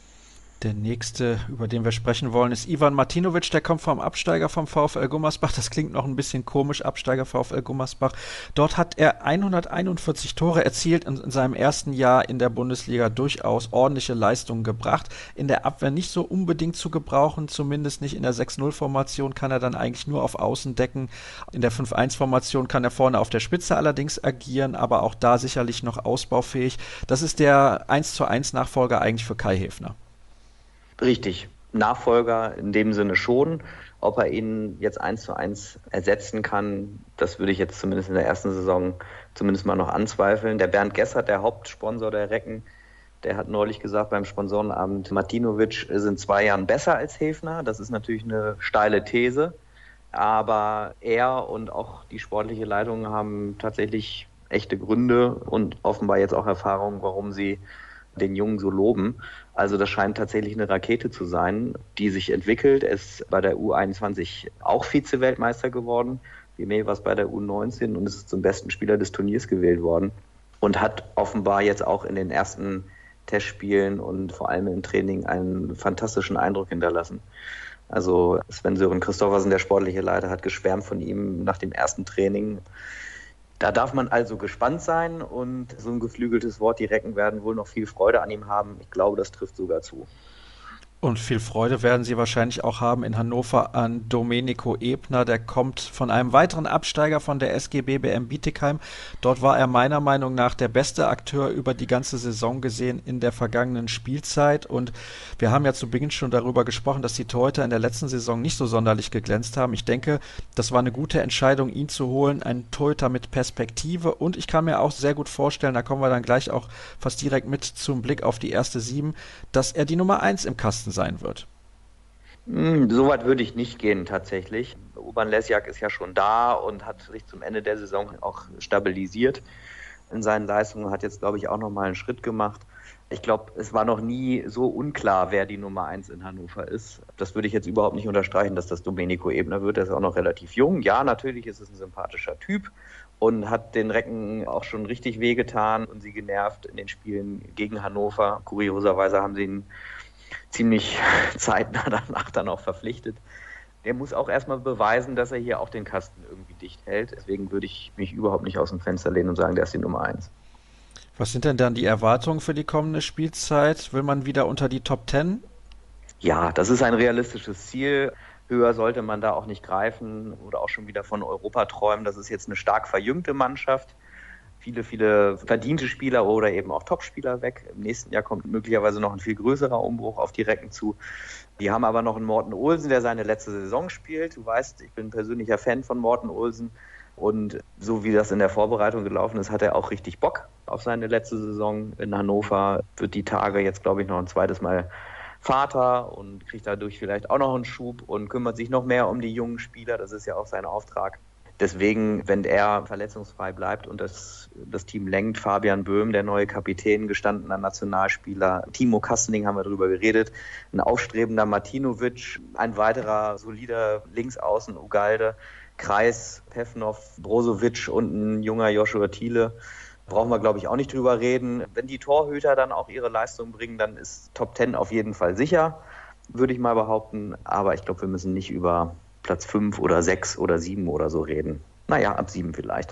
Der nächste, über den wir sprechen wollen, ist Ivan Martinovic, der kommt vom Absteiger vom VfL Gummersbach. Das klingt noch ein bisschen komisch, Absteiger VfL Gummersbach. Dort hat er hunderteinundvierzig Tore erzielt und in seinem ersten Jahr in der Bundesliga durchaus ordentliche Leistungen gebracht. In der Abwehr nicht so unbedingt zu gebrauchen, zumindest nicht in der sechs null Formation kann er dann eigentlich nur auf Außen decken. In der fünf eins Formation kann er vorne auf der Spitze allerdings agieren, aber auch da sicherlich noch ausbaufähig. Das ist der eins zu eins Nachfolger eigentlich für Kai Häfner. Richtig. Nachfolger in dem Sinne schon. Ob er ihn jetzt eins zu eins ersetzen kann, das würde ich jetzt zumindest in der ersten Saison zumindest mal noch anzweifeln. Der Bernd Gessert, der Hauptsponsor der Recken, der hat neulich gesagt beim Sponsorenabend, Martinovic ist in zwei Jahren besser als Häfner. Das ist natürlich eine steile These. Aber er und auch die sportliche Leitung haben tatsächlich echte Gründe und offenbar jetzt auch Erfahrung, warum sie den Jungen so loben. Also das scheint tatsächlich eine Rakete zu sein, die sich entwickelt. Er ist bei der U einundzwanzig auch Vize-Weltmeister geworden, wie Mevers bei der U neunzehn und ist zum besten Spieler des Turniers gewählt worden und hat offenbar jetzt auch in den ersten Testspielen und vor allem im Training einen fantastischen Eindruck hinterlassen. Also Sven-Sören Christoffersen, der sportliche Leiter, hat geschwärmt von ihm nach dem ersten Training. Da darf man also gespannt sein und so ein geflügeltes Wort, die Recken werden wohl noch viel Freude an ihm haben. Ich glaube, das trifft sogar zu. Und viel Freude werden Sie wahrscheinlich auch haben in Hannover an Domenico Ebner. Der kommt von einem weiteren Absteiger von der S G B B M Bietigheim. Dort war er meiner Meinung nach der beste Akteur über die ganze Saison gesehen in der vergangenen Spielzeit. Und wir haben ja zu Beginn schon darüber gesprochen, dass die Torhüter in der letzten Saison nicht so sonderlich geglänzt haben. Ich denke, das war eine gute Entscheidung, ihn zu holen. Ein Torhüter mit Perspektive. Und ich kann mir auch sehr gut vorstellen, da kommen wir dann gleich auch fast direkt mit zum Blick auf die erste Sieben, dass er die Nummer eins im Kasten sein wird. Hm, so weit würde ich nicht gehen tatsächlich. Urban Lesjak ist ja schon da und hat sich zum Ende der Saison auch stabilisiert in seinen Leistungen, hat jetzt, glaube ich, auch nochmal einen Schritt gemacht. Ich glaube, es war noch nie so unklar, wer die Nummer eins in Hannover ist. Das würde ich jetzt überhaupt nicht unterstreichen, dass das Domenico Ebner wird. Er ist auch noch relativ jung. Ja, natürlich ist es ein sympathischer Typ und hat den Recken auch schon richtig wehgetan und sie genervt in den Spielen gegen Hannover. Kurioserweise haben sie ihn ziemlich zeitnah danach dann auch verpflichtet. Der muss auch erstmal beweisen, dass er hier auch den Kasten irgendwie dicht hält. Deswegen würde ich mich überhaupt nicht aus dem Fenster lehnen und sagen, der ist die Nummer eins. Was sind denn dann die Erwartungen für die kommende Spielzeit? Will man wieder unter die Top Ten? Ja, das ist ein realistisches Ziel. Höher sollte man da auch nicht greifen oder auch schon wieder von Europa träumen. Das ist jetzt eine stark verjüngte Mannschaft. Viele, viele verdiente Spieler oder eben auch Topspieler weg. Im nächsten Jahr kommt möglicherweise noch ein viel größerer Umbruch auf die Recken zu. Die haben aber noch einen Morten Olsen, der seine letzte Saison spielt. Du weißt, ich bin ein persönlicher Fan von Morten Olsen. Und so wie das in der Vorbereitung gelaufen ist, hat er auch richtig Bock auf seine letzte Saison in Hannover. Wird die Tage jetzt, glaube ich, noch ein zweites Mal Vater und kriegt dadurch vielleicht auch noch einen Schub und kümmert sich noch mehr um die jungen Spieler. Das ist ja auch sein Auftrag. Deswegen, wenn er verletzungsfrei bleibt und das, das Team lenkt, Fabian Böhm, der neue Kapitän, gestandener Nationalspieler, Timo Kastening, haben wir darüber geredet, ein aufstrebender Martinovic, ein weiterer solider Linksaußen Ugalde, Kreis, Pevnov, Brozovic und ein junger Joshua Thiele. Brauchen wir, glaube ich, auch nicht drüber reden. Wenn die Torhüter dann auch ihre Leistung bringen, dann ist Top Ten auf jeden Fall sicher, würde ich mal behaupten. Aber ich glaube, wir müssen nicht über Platz fünf oder sechs oder sieben oder so reden. Naja, ab sieben vielleicht.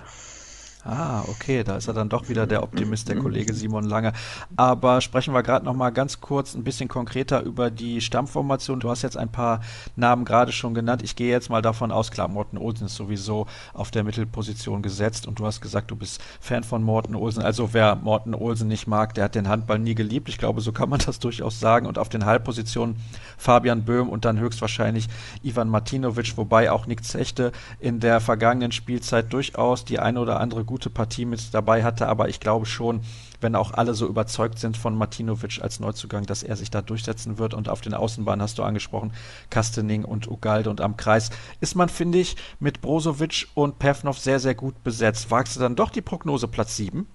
Ah, okay, da ist er dann doch wieder der Optimist, der Kollege Simon Lange. Aber sprechen wir gerade noch mal ganz kurz ein bisschen konkreter über die Stammformation. Du hast jetzt ein paar Namen gerade schon genannt. Ich gehe jetzt mal davon aus, klar, Morten Olsen ist sowieso auf der Mittelposition gesetzt und du hast gesagt, du bist Fan von Morten Olsen. Also wer Morten Olsen nicht mag, der hat den Handball nie geliebt. Ich glaube, so kann man das durchaus sagen. Und auf den Halbpositionen Fabian Böhm und dann höchstwahrscheinlich Ivan Martinovic, wobei auch Nick Zechte in der vergangenen Spielzeit durchaus die eine oder andere gute gute Partie mit dabei hatte, aber ich glaube schon, wenn auch alle so überzeugt sind von Martinovic als Neuzugang, dass er sich da durchsetzen wird und auf den Außenbahnen hast du angesprochen, Kastening und Ugalde und am Kreis ist man, finde ich, mit Brozovic und Pevnov sehr, sehr gut besetzt. Wagst du dann doch die Prognose Platz sieben?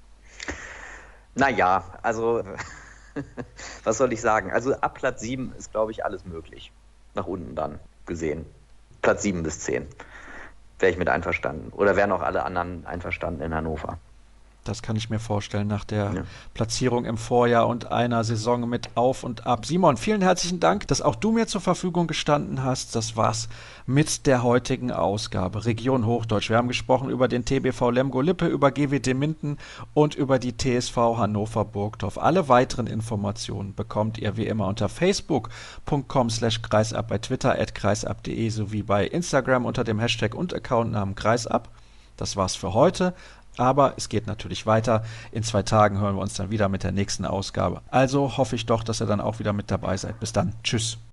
Naja, also was soll ich sagen? Also ab Platz sieben ist, glaube ich, alles möglich. Nach unten dann gesehen. Platz sieben bis zehn. Wäre ich mit einverstanden. Oder wären auch alle anderen einverstanden in Hannover. Das kann ich mir vorstellen nach der ja. Platzierung im Vorjahr und einer Saison mit Auf und Ab. Simon, vielen herzlichen Dank, dass auch du mir zur Verfügung gestanden hast. Das war's mit der heutigen Ausgabe Region Hochdeutsch. Wir haben gesprochen über den T B V Lemgo-Lippe, über G W D Minden und über die T S V Hannover Burgdorf. Alle weiteren Informationen bekommt ihr wie immer unter facebook punkt com slash kreisab, bei Twitter at kreisab punkt de sowie bei Instagram unter dem Hashtag und Accountnamen kreisab. Das war's für heute. Aber es geht natürlich weiter. In zwei Tagen hören wir uns dann wieder mit der nächsten Ausgabe. Also hoffe ich doch, dass ihr dann auch wieder mit dabei seid. Bis dann. Tschüss.